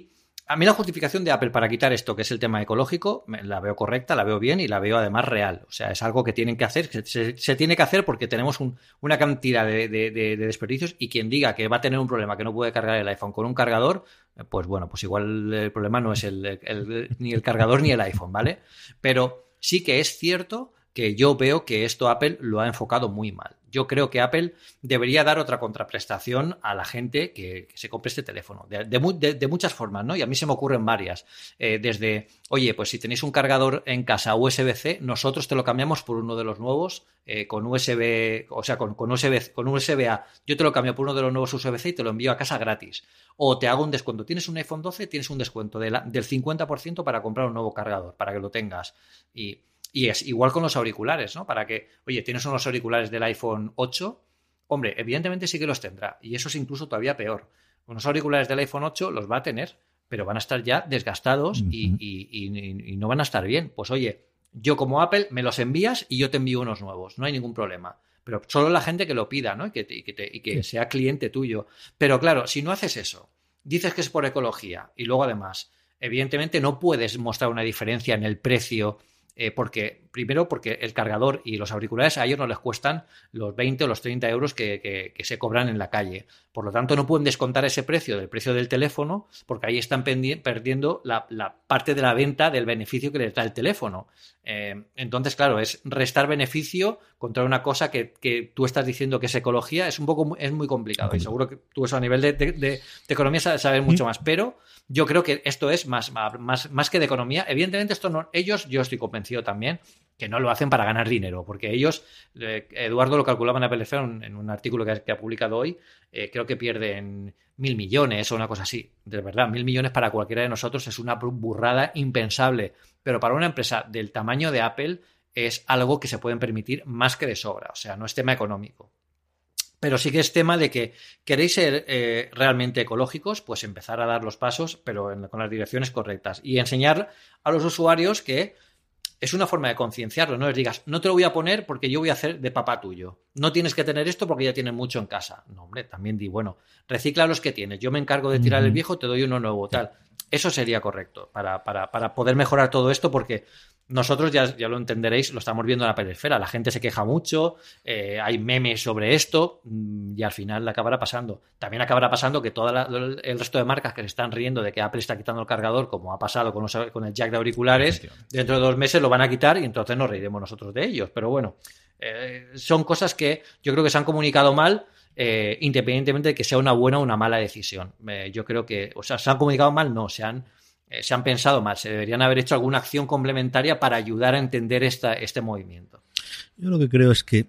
A mí la justificación de Apple para quitar esto, que es el tema ecológico, la veo correcta, la veo bien y la veo además real. O sea, es algo que tienen que hacer, que se, se tiene que hacer porque tenemos un, una cantidad de, de, de, de desperdicios, y quien diga que va a tener un problema, que no puede cargar el iPhone con un cargador, pues bueno, pues igual el problema no es el, el, el, ni el cargador ni el iPhone, ¿vale? Pero sí que es cierto que yo veo que esto Apple lo ha enfocado muy mal. Yo creo que Apple debería dar otra contraprestación a la gente que, que se compre este teléfono, de, de, de, de muchas formas, ¿no? Y a mí se me ocurren varias. Eh, desde, oye, pues si tenéis un cargador en casa U S B C, nosotros te lo cambiamos por uno de los nuevos eh, con U S B, o sea, con, con, U S B, con U S B A. Yo te lo cambio por uno de los nuevos U S B C y te lo envío a casa gratis. O te hago un descuento. Tienes un iPhone doce, tienes un descuento de la, del cincuenta por ciento para comprar un nuevo cargador, para que lo tengas. Y... Y es igual con los auriculares, ¿no? Para que, oye, tienes unos auriculares del iPhone ocho, hombre, evidentemente sí que los tendrá. Y eso es incluso todavía peor. Unos auriculares del iPhone ocho los va a tener, pero van a estar ya desgastados uh-huh. y, y, y, y no van a estar bien. Pues oye, yo como Apple me los envías y yo te envío unos nuevos. No hay ningún problema. Pero solo la gente que lo pida, ¿no? Y que, te, y que, te, y que sí. sea cliente tuyo. Pero claro, si no haces eso, dices que es por ecología y luego además, evidentemente no puedes mostrar una diferencia en el precio. Eh, porque, primero, porque el cargador y los auriculares a ellos no les cuestan los veinte o los treinta euros que, que, que se cobran en la calle. Por lo tanto, no pueden descontar ese precio del precio del teléfono, porque ahí están pendi- perdiendo la, la parte de la venta del beneficio que les da el teléfono. Eh, entonces, claro, es restar beneficio contra una cosa que, que tú estás diciendo que es ecología, es un poco es muy complicado. Okay. Y seguro que tú eso a nivel de, de, de, de economía sabes, sabes mucho más, pero yo creo que esto es más, más, más que de economía. Evidentemente, esto no, ellos, yo estoy convencido también que no lo hacen para ganar dinero, porque ellos, eh, Eduardo lo calculaba en Apple F M en un artículo que, que ha publicado hoy, eh, creo que pierden mil millones o una cosa así. De verdad, mil millones para cualquiera de nosotros es una burrada impensable, pero para una empresa del tamaño de Apple es algo que se pueden permitir más que de sobra, o sea, no es tema económico. Pero sí que es tema de que queréis ser eh, realmente ecológicos, pues empezar a dar los pasos, pero en, con las direcciones correctas, y enseñar a los usuarios que es una forma de concienciarlo. No les digas, no te lo voy a poner porque yo voy a hacer de papá tuyo. No tienes que tener esto porque ya tienes mucho en casa. No, hombre, también di, bueno, recicla los que tienes. Yo me encargo de tirar uh-huh. el viejo, te doy uno nuevo, tal. Eso sería correcto para, para, para poder mejorar todo esto, porque nosotros, ya, ya lo entenderéis, lo estamos viendo en la pelesfera. La gente se queja mucho, eh, hay memes sobre esto y al final acabará pasando. También acabará pasando que todo el resto de marcas que se están riendo de que Apple está quitando el cargador, como ha pasado con, los, con el jack de auriculares, dentro de dos meses lo van a quitar y entonces nos reiremos nosotros de ellos. Pero bueno, eh, son cosas que yo creo que se han comunicado mal, eh, independientemente de que sea una buena o una mala decisión. Eh, yo creo que, o sea, se han comunicado mal, no, se han... se han pensado mal, se deberían haber hecho alguna acción complementaria para ayudar a entender esta, este movimiento. Yo lo que creo es que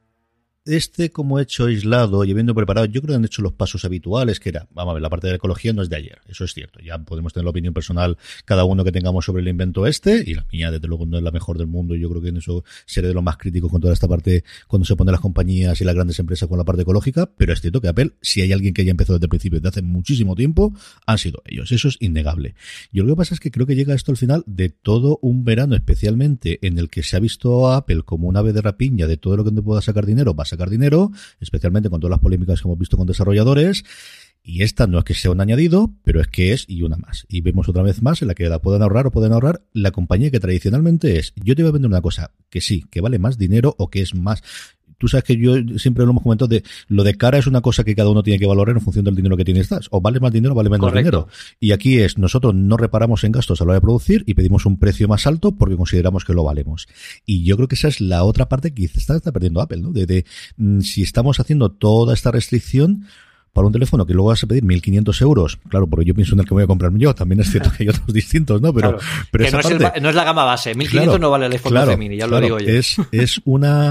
este como hecho aislado y habiendo preparado, yo creo que han hecho los pasos habituales, que era, vamos a ver, la parte de la ecología no es de ayer, eso es cierto, ya podemos tener la opinión personal cada uno que tengamos sobre el invento este, y la mía desde luego no es la mejor del mundo, y yo creo que en eso seré de los más críticos con toda esta parte cuando se ponen las compañías y las grandes empresas con la parte ecológica, pero es cierto que Apple, si hay alguien que haya empezado desde el principio, desde hace muchísimo tiempo, han sido ellos, eso es innegable. Yo lo que pasa es que creo que llega esto al final de todo un verano, especialmente en el que se ha visto a Apple como una ave de rapiña de todo lo que no pueda sacar dinero, va a sacar dinero, especialmente con todas las polémicas que hemos visto con desarrolladores, y esta no es que sea un añadido, pero es que es y una más. Y vemos otra vez más en la que la pueden ahorrar o pueden ahorrar la compañía que tradicionalmente es, yo te voy a vender una cosa que sí, que vale más dinero o que es más... Tú sabes que yo siempre lo hemos comentado de lo de cara es una cosa que cada uno tiene que valorar en función del dinero que tienes. O vale más dinero o vale menos Correcto. dinero. Y aquí es, nosotros no reparamos en gastos a la hora de producir y pedimos un precio más alto porque consideramos que lo valemos. Y yo creo que esa es la otra parte que quizás está, está perdiendo Apple, ¿no? De, de si estamos haciendo toda esta restricción para un teléfono que luego vas a pedir mil quinientos euros, claro, porque yo pienso en el que voy a comprarme yo, también es cierto que hay otros distintos, ¿no? Pero, claro, pero que esa no, parte, es el, no es la gama base, mil quinientos claro, no vale el iPhone claro, doce mini, ya claro, lo digo yo. Es, es una...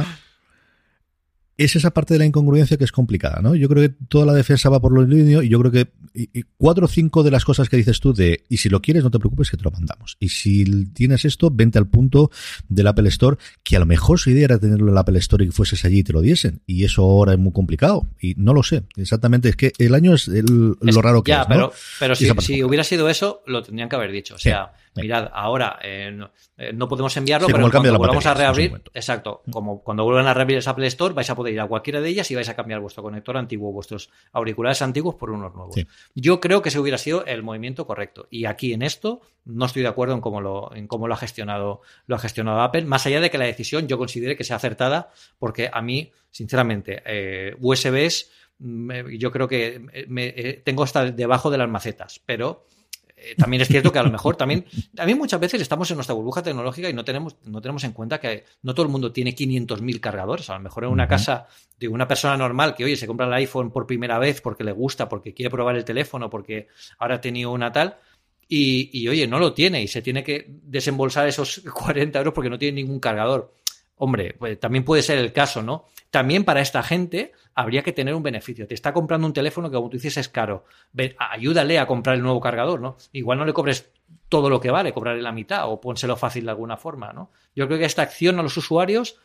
Es esa parte de la incongruencia que es complicada, ¿no? Yo creo que toda la defensa va por los líneas y yo creo que y, y cuatro o cinco de las cosas que dices tú de y si lo quieres no te preocupes que te lo mandamos. Y si tienes esto, vente al punto del Apple Store, que a lo mejor su idea era tenerlo en el Apple Store y que fueses allí y te lo diesen. Y eso ahora es muy complicado. Y no lo sé. Exactamente. Es que el año es el, es, lo raro que ya, es, pero, ¿no? pero si, si hubiera sido eso, lo tendrían que haber dicho. O sea, mirad, ahora eh, no, eh, no podemos enviarlo, sí, pero cuando volvamos baterías, a reabrir, exacto, como cuando vuelvan a reabrir el Apple Store, vais a poder ir a cualquiera de ellas y vais a cambiar vuestro conector antiguo, vuestros auriculares antiguos por unos nuevos. Sí. Yo creo que ese hubiera sido el movimiento correcto. Y aquí en esto no estoy de acuerdo en cómo lo, en cómo lo ha gestionado, lo ha gestionado Apple, más allá de que la decisión yo considere que sea acertada, porque a mí, sinceramente, eh, U S Bs, me, yo creo que me, eh, tengo hasta debajo de las macetas, pero eh, también es cierto que a lo mejor también, también muchas veces estamos en nuestra burbuja tecnológica y no tenemos, no tenemos en cuenta que no todo el mundo tiene quinientos mil cargadores. A lo mejor en una uh-huh. casa de una persona normal que, oye, se compra el iPhone por primera vez porque le gusta, porque quiere probar el teléfono, porque ahora ha tenido una tal... Y, y, oye, no lo tiene y se tiene que desembolsar esos cuarenta euros porque no tiene ningún cargador. Hombre, pues también puede ser el caso, ¿no? También para esta gente habría que tener un beneficio. Te está comprando un teléfono que, como tú dices, es caro. Ven, ayúdale a comprar el nuevo cargador, ¿no? Igual no le cobres todo lo que vale, cobrarle la mitad o pónselo fácil de alguna forma, ¿no? Yo creo que esta acción a los usuarios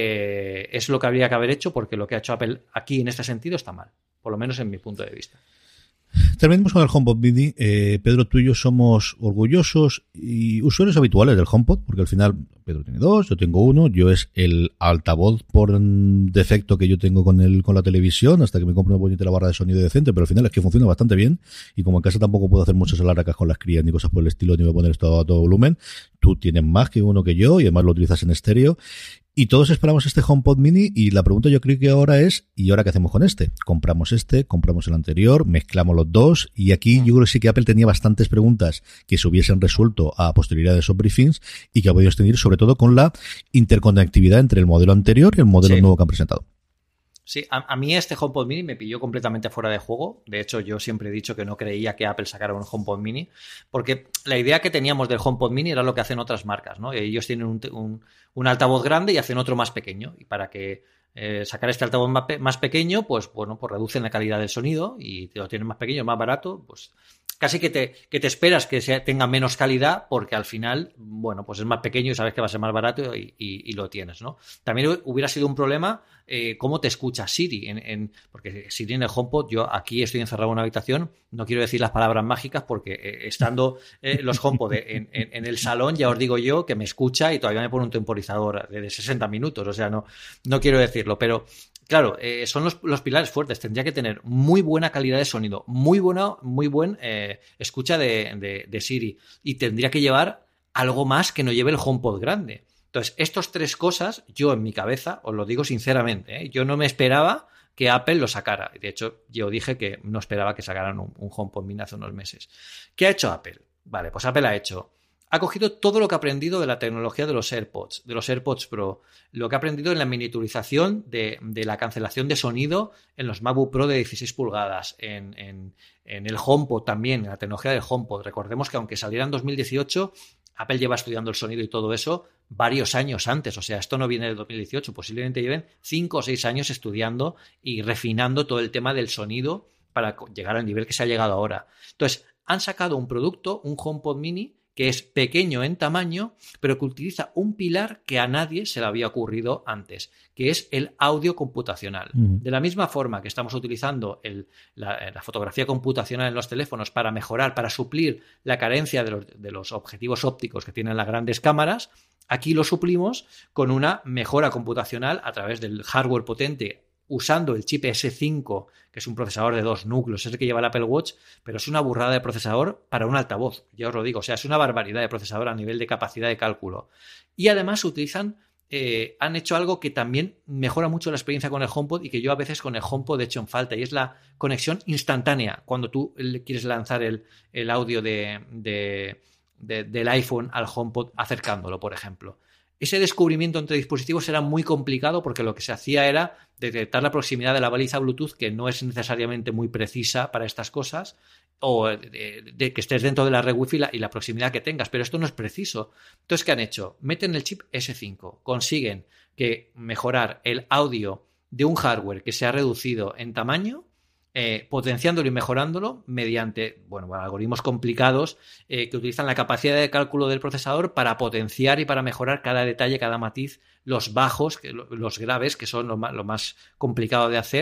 eh, es lo que habría que haber hecho, porque lo que ha hecho Apple aquí en este sentido está mal, por lo menos en mi punto de vista. Terminemos con el HomePod Mini. Eh, Pedro, tú y yo somos orgullosos y usuarios habituales del HomePod, porque al final Pedro tiene dos, yo tengo uno. Yo es el altavoz por defecto que yo tengo con el con la televisión, hasta que me compro una bonita la barra de sonido decente, pero al final es que funciona bastante bien. Y como en casa tampoco puedo hacer muchas alaracas con las crías ni cosas por el estilo, ni voy a poner esto a todo volumen, tú tienes más que uno que yo y además lo utilizas en estéreo. Y todos esperamos este HomePod Mini y la pregunta yo creo que ahora es, ¿y ahora qué hacemos con este? Compramos este, compramos el anterior, mezclamos los dos y aquí yo creo que sí que Apple tenía bastantes preguntas que se hubiesen resuelto a posterioridad de esos briefings y que ha podido extender sobre todo con la interconectividad entre el modelo anterior y el modelo sí. nuevo que han presentado. Sí, a, a mí este HomePod Mini me pilló completamente fuera de juego. De hecho, yo siempre he dicho que no creía que Apple sacara un HomePod Mini, porque la idea que teníamos del HomePod Mini era lo que hacen otras marcas, ¿no? Ellos tienen un, un, un altavoz grande y hacen otro más pequeño. Y para que eh, sacar este altavoz más, pe- más pequeño, pues bueno, pues reducen la calidad del sonido y te lo tienen más pequeño, más barato, pues casi que te, que te esperas que sea, tenga menos calidad, porque al final, bueno, pues es más pequeño y sabes que va a ser más barato y, y, y lo tienes, ¿no? También hubiera sido un problema eh, cómo te escucha Siri, en, en, porque Siri en el HomePod, yo aquí estoy encerrado en una habitación, no quiero decir las palabras mágicas, porque eh, estando eh, los HomePod en, en, en el salón, ya os digo yo que me escucha y todavía me pone un temporizador de sesenta minutos, o sea, no, no quiero decirlo, pero... Claro, eh, son los, los pilares fuertes. Tendría que tener muy buena calidad de sonido, muy buena, muy buen eh, escucha de, de, de Siri y tendría que llevar algo más que no lleve el HomePod grande. Entonces, estas tres cosas, yo en mi cabeza, os lo digo sinceramente, ¿eh? Yo no me esperaba que Apple lo sacara. De hecho, yo dije que no esperaba que sacaran un, un HomePod Mini hace unos meses. ¿Qué ha hecho Apple? Vale, pues Apple ha hecho... Ha cogido todo lo que ha aprendido de la tecnología de los AirPods, de los AirPods Pro, lo que ha aprendido en la miniaturización de, de la cancelación de sonido en los MacBook Pro de dieciséis pulgadas, en, en, en el HomePod también, en la tecnología del HomePod. Recordemos que aunque saliera en dos mil dieciocho, Apple lleva estudiando el sonido y todo eso varios años antes. O sea, esto no viene del dos mil dieciocho, posiblemente lleven cinco o seis años estudiando y refinando todo el tema del sonido para llegar al nivel que se ha llegado ahora. Entonces, han sacado un producto, un HomePod Mini, que es pequeño en tamaño, pero que utiliza un pilar que a nadie se le había ocurrido antes, que es el audio computacional. Mm. De la misma forma que estamos utilizando el, la, la fotografía computacional en los teléfonos para mejorar, para suplir la carencia de los, de los objetivos ópticos que tienen las grandes cámaras, aquí lo suplimos con una mejora computacional a través del hardware potente, usando el chip ese cinco, que es un procesador de dos núcleos, es el que lleva el Apple Watch, pero es una burrada de procesador para un altavoz, ya os lo digo, o sea, es una barbaridad de procesador a nivel de capacidad de cálculo. Y además utilizan, eh, han hecho algo que también mejora mucho la experiencia con el HomePod y que yo a veces con el HomePod he hecho en falta, y es la conexión instantánea, cuando tú quieres lanzar el, el audio de, de, de, del iPhone al HomePod acercándolo, por ejemplo. Ese descubrimiento entre dispositivos era muy complicado porque lo que se hacía era detectar la proximidad de la baliza Bluetooth, que no es necesariamente muy precisa para estas cosas, o de, de que estés dentro de la red Wi-Fi y la, y la proximidad que tengas, pero esto no es preciso. Entonces, ¿qué han hecho? Meten el chip ese cinco, consiguen que mejorar el audio de un hardware que se ha reducido en tamaño, Eh, potenciándolo y mejorándolo mediante bueno, algoritmos complicados eh, que utilizan la capacidad de cálculo del procesador para potenciar y para mejorar cada detalle, cada matiz, los bajos, que, los graves, que son lo más, lo más complicado de hacer,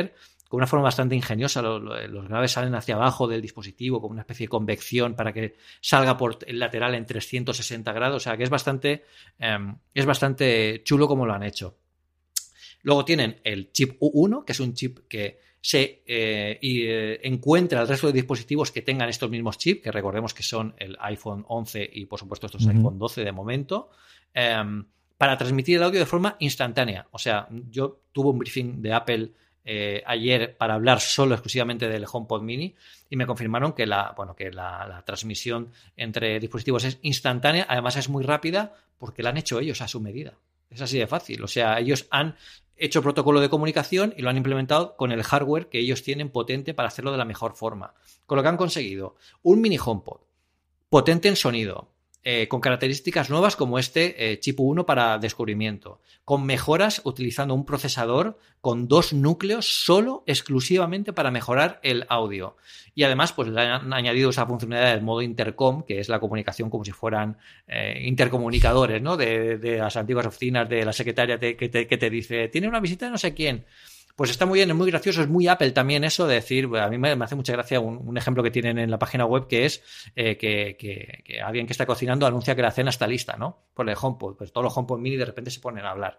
con una forma bastante ingeniosa. Los, los graves salen hacia abajo del dispositivo con una especie de convección para que salga por el lateral en trescientos sesenta grados. O sea, que es bastante, eh, es bastante chulo como lo han hecho. Luego tienen el chip U uno, que es un chip que se eh, y, eh, encuentra el resto de dispositivos que tengan estos mismos chips, que recordemos que son el iPhone once y, por supuesto, estos uh-huh. iPhone doce de momento, eh, para transmitir el audio de forma instantánea. O sea, yo tuve un briefing de Apple eh, ayer para hablar solo exclusivamente del HomePod Mini y me confirmaron que la, bueno, que la, la transmisión entre dispositivos es instantánea, además es muy rápida porque la han hecho ellos a su medida. Es así de fácil. O sea, ellos han hecho protocolo de comunicación y lo han implementado con el hardware que ellos tienen potente para hacerlo de la mejor forma. Con lo que han conseguido un mini HomePod potente en sonido, eh, con características nuevas como este eh, chip U uno para descubrimiento, con mejoras utilizando un procesador con dos núcleos solo exclusivamente para mejorar el audio. Y además pues le han añadido esa funcionalidad del modo intercom, que es la comunicación como si fueran eh, intercomunicadores, ¿no? De, de las antiguas oficinas de la secretaria te, que, te, que te dice, tiene una visita de no sé quién. Pues está muy bien, es muy gracioso, es muy Apple también eso de decir, a mí me, me hace mucha gracia un, un ejemplo que tienen en la página web que es eh, que, que, que alguien que está cocinando anuncia que la cena está lista, ¿no? Por el HomePod, pues todos los HomePod Mini de repente se ponen a hablar.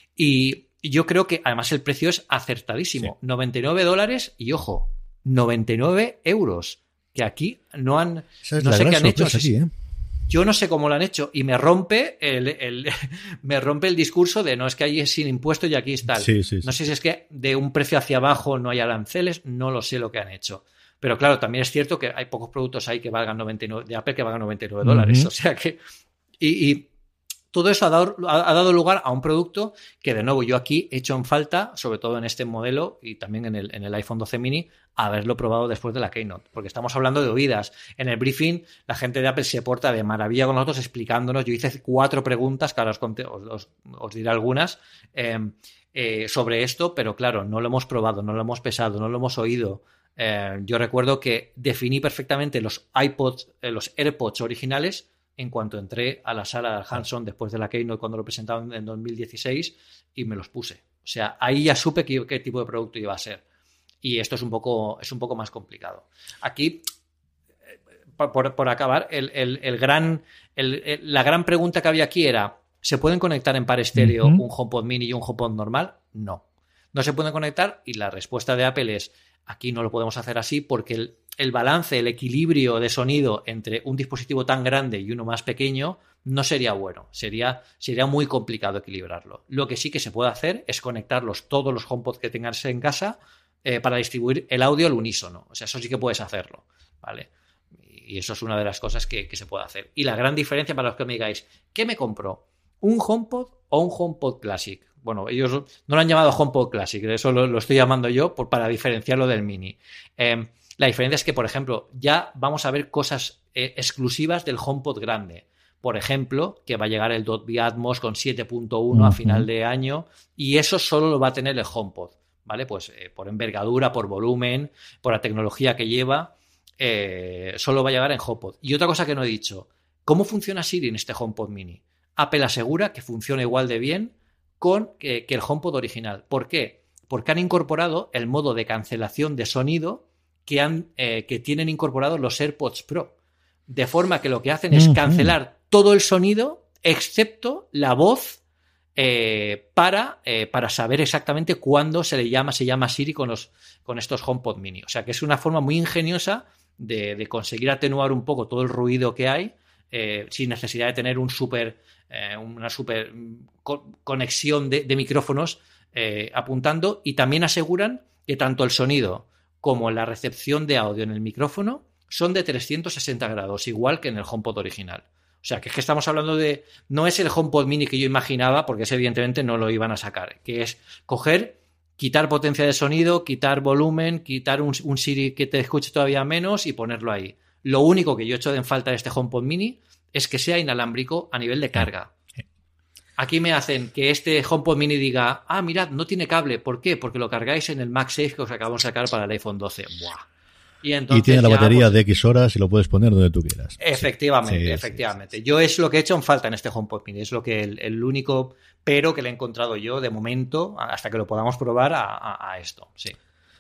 Y yo creo que además el precio es acertadísimo, sí. noventa y nueve dólares y ojo, noventa y nueve euros, que aquí no han, es no sé qué han hecho. Aquí, ¿eh? Yo no sé cómo lo han hecho y me rompe el, el, me rompe el discurso de no, es que ahí es sin impuesto y aquí está. Sí, sí, sí. No sé si es que de un precio hacia abajo no hay aranceles, no lo sé lo que han hecho. Pero claro, también es cierto que hay pocos productos ahí que valgan noventa y nueve, de Apple que valgan noventa y nueve dólares. Uh-huh. O sea que... Y, y todo eso ha dado, ha dado lugar a un producto que, de nuevo, yo aquí he hecho en falta, sobre todo en este modelo y también en el, en el iPhone doce mini, haberlo probado después de la Keynote, porque estamos hablando de oídas. En el briefing, la gente de Apple se porta de maravilla con nosotros explicándonos. Yo hice cuatro preguntas, que ahora os, conté, os, os, os diré algunas, eh, eh, sobre esto, pero claro, no lo hemos probado, no lo hemos pesado, no lo hemos oído. Eh, yo recuerdo que definí perfectamente los iPods, eh, los AirPods originales en cuanto entré a la sala de Hanson después de la Keynote cuando lo presentaron en dos mil dieciséis y me los puse. O sea, ahí ya supe qué, qué tipo de producto iba a ser. Y esto es un poco, es un poco más complicado. Aquí, por, por acabar, el, el, el gran, el, el, la gran pregunta que había aquí era, ¿se pueden conectar en par estéreo uh-huh. un HomePod Mini y un HomePod normal? No. No se pueden conectar y la respuesta de Apple es, aquí no lo podemos hacer así porque el, el balance, el equilibrio de sonido entre un dispositivo tan grande y uno más pequeño no sería bueno. Sería, sería muy complicado equilibrarlo. Lo que sí que se puede hacer es conectarlos todos los HomePod que tengas en casa eh, para distribuir el audio al unísono. O sea, eso sí que puedes hacerlo, ¿vale? Y eso es una de las cosas que, que se puede hacer. Y la gran diferencia para los que me digáis, ¿qué me compro? ¿Un HomePod o un HomePod Classic? Bueno, ellos no lo han llamado HomePod Classic, eso lo, lo estoy llamando yo por, para diferenciarlo del Mini. Eh, la diferencia es que, por ejemplo, ya vamos a ver cosas eh, exclusivas del HomePod grande. Por ejemplo, que va a llegar el Dolby Atmos con siete punto uno uh-huh. a final de año y eso solo lo va a tener el HomePod, ¿vale? Pues eh, por envergadura, por volumen, por la tecnología que lleva, eh, solo va a llegar en HomePod. Y otra cosa que no he dicho, ¿cómo funciona Siri en este HomePod Mini? Apple asegura que funciona igual de bien con que, que el HomePod original. ¿Por qué? Porque han incorporado el modo de cancelación de sonido que, han, eh, que tienen incorporado los AirPods Pro. De forma que lo que hacen es cancelar todo el sonido, excepto la voz, eh, para, eh, para saber exactamente cuándo se le llama, se llama Siri con, los, con estos HomePod Mini. O sea que es una forma muy ingeniosa de, de conseguir atenuar un poco todo el ruido que hay, eh, sin necesidad de tener un super... Eh, una super co- conexión de, de micrófonos eh, apuntando, y también aseguran que tanto el sonido como la recepción de audio en el micrófono son de trescientos sesenta grados, igual que en el HomePod original. O sea, que es que estamos hablando de... No es el HomePod Mini que yo imaginaba, porque ese evidentemente no lo iban a sacar, que es coger, quitar potencia de sonido, quitar volumen, quitar un, un Siri que te escuche todavía menos y ponerlo ahí. Lo único que yo he hecho en falta de este HomePod Mini es que sea inalámbrico a nivel de carga. Aquí me hacen que este HomePod Mini diga, ah, mirad, no tiene cable. ¿Por qué? Porque lo cargáis en el MagSafe que os acabamos de sacar para el iPhone doce. Buah. Y, entonces y tiene la ya, batería pues, de X horas y lo puedes poner donde tú quieras. Efectivamente, sí, efectivamente. Sí, sí. Yo es lo que he hecho en falta en este HomePod Mini. Es lo que el, el único pero que le he encontrado yo de momento hasta que lo podamos probar a, a, a esto. Sí.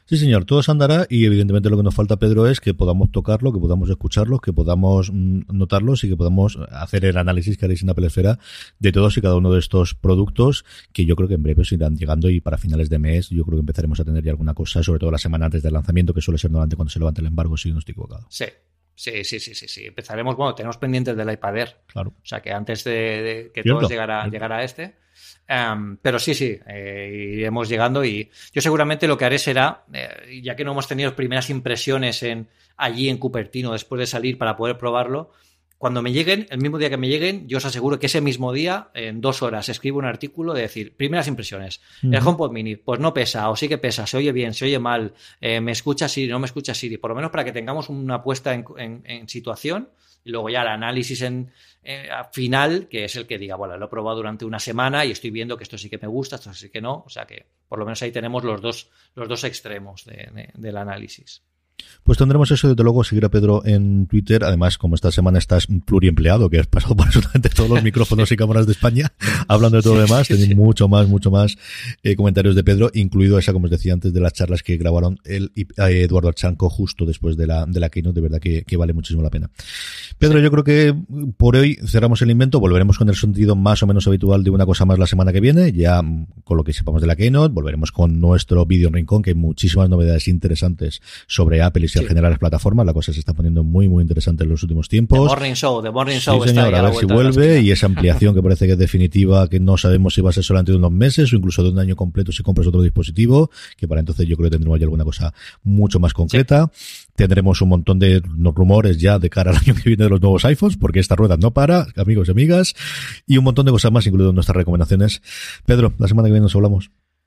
Sí, señor, todo se andará y evidentemente lo que nos falta, Pedro, es que podamos tocarlo, que podamos escucharlo, que podamos mm, notarlos y que podamos hacer el análisis que haréis en Apple Esfera de todos y cada uno de estos productos, que yo creo que en breve se irán llegando y para finales de mes yo creo que empezaremos a tener ya alguna cosa, sobre todo la semana antes del lanzamiento, que suele ser normalmente cuando se levanta el embargo, si no estoy equivocado. Sí. Sí, sí, sí, sí, sí. Empezaremos, bueno, tenemos pendientes del iPad Air. Claro. O sea, que antes de, de que Cierto. todos llegara, llegara a este. Um, pero sí, sí, eh, iremos llegando y yo seguramente lo que haré será, eh, ya que no hemos tenido primeras impresiones en allí en Cupertino después de salir para poder probarlo, cuando me lleguen, el mismo día que me lleguen, yo os aseguro que ese mismo día, en dos horas, escribo un artículo de decir, primeras impresiones, uh-huh. El HomePod Mini, pues no pesa, o sí que pesa, se oye bien, se oye mal, eh, me escucha Siri, no me escucha Siri, por lo menos para que tengamos una puesta en, en, en situación, y luego ya el análisis en, eh, final, que es el que diga, bueno, lo he probado durante una semana y estoy viendo que esto sí que me gusta, esto sí que no, o sea que por lo menos ahí tenemos los dos, los dos extremos de, de, del análisis. Pues tendremos eso, desde luego, seguir a Pedro en Twitter. Además, como esta semana estás pluriempleado, que has pasado por absolutamente todos los micrófonos y cámaras de España, hablando de todo lo demás, tenéis mucho más, mucho más eh, comentarios de Pedro, incluido esa, como os decía antes, de las charlas que grabaron él y eh, Eduardo Archanco justo después de la, de la keynote. De verdad que, que vale muchísimo la pena. Pedro, sí. Yo creo que por hoy cerramos el invento, volveremos con el sentido más o menos habitual de una cosa más la semana que viene, ya con lo que sepamos de la keynote, volveremos con nuestro vídeo rincón, que hay muchísimas novedades interesantes sobre Apple y si sí. En general las plataformas, la cosa se está poniendo muy muy interesante en los últimos tiempos. The Morning Show, The Morning Show sí, está señor, ahí a ver si vuelve y esa ampliación que parece que es definitiva, que no sabemos si va a ser solamente de unos meses o incluso de un año completo si compras otro dispositivo, que para entonces yo creo que tendremos ya alguna cosa mucho más concreta. Sí. Tendremos un montón de rumores ya de cara al año que viene de los nuevos iPhones, porque esta rueda no para, amigos y amigas, y un montón de cosas más, incluido nuestras recomendaciones. Pedro, la semana que viene nos hablamos.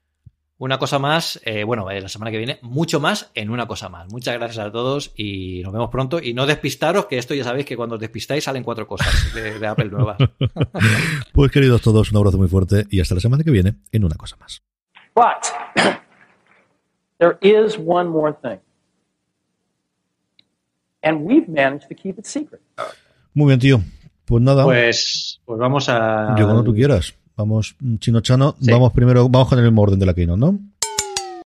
Una cosa más, eh, bueno, eh, la semana que viene, mucho más en una cosa más. Muchas gracias a todos y nos vemos pronto. Y no despistaros, que esto ya sabéis que cuando os despistáis salen cuatro cosas de, de Apple nuevas. Pues queridos todos, un abrazo muy fuerte y hasta la semana que viene en una cosa más. But there is one more thing. And we've managed to keep it secret. Muy bien, tío. Pues nada. Pues, pues vamos a... Yo cuando tú quieras. Vamos, Chino Chano, sí. Vamos primero, vamos con el mismo orden de la keynote, ¿no?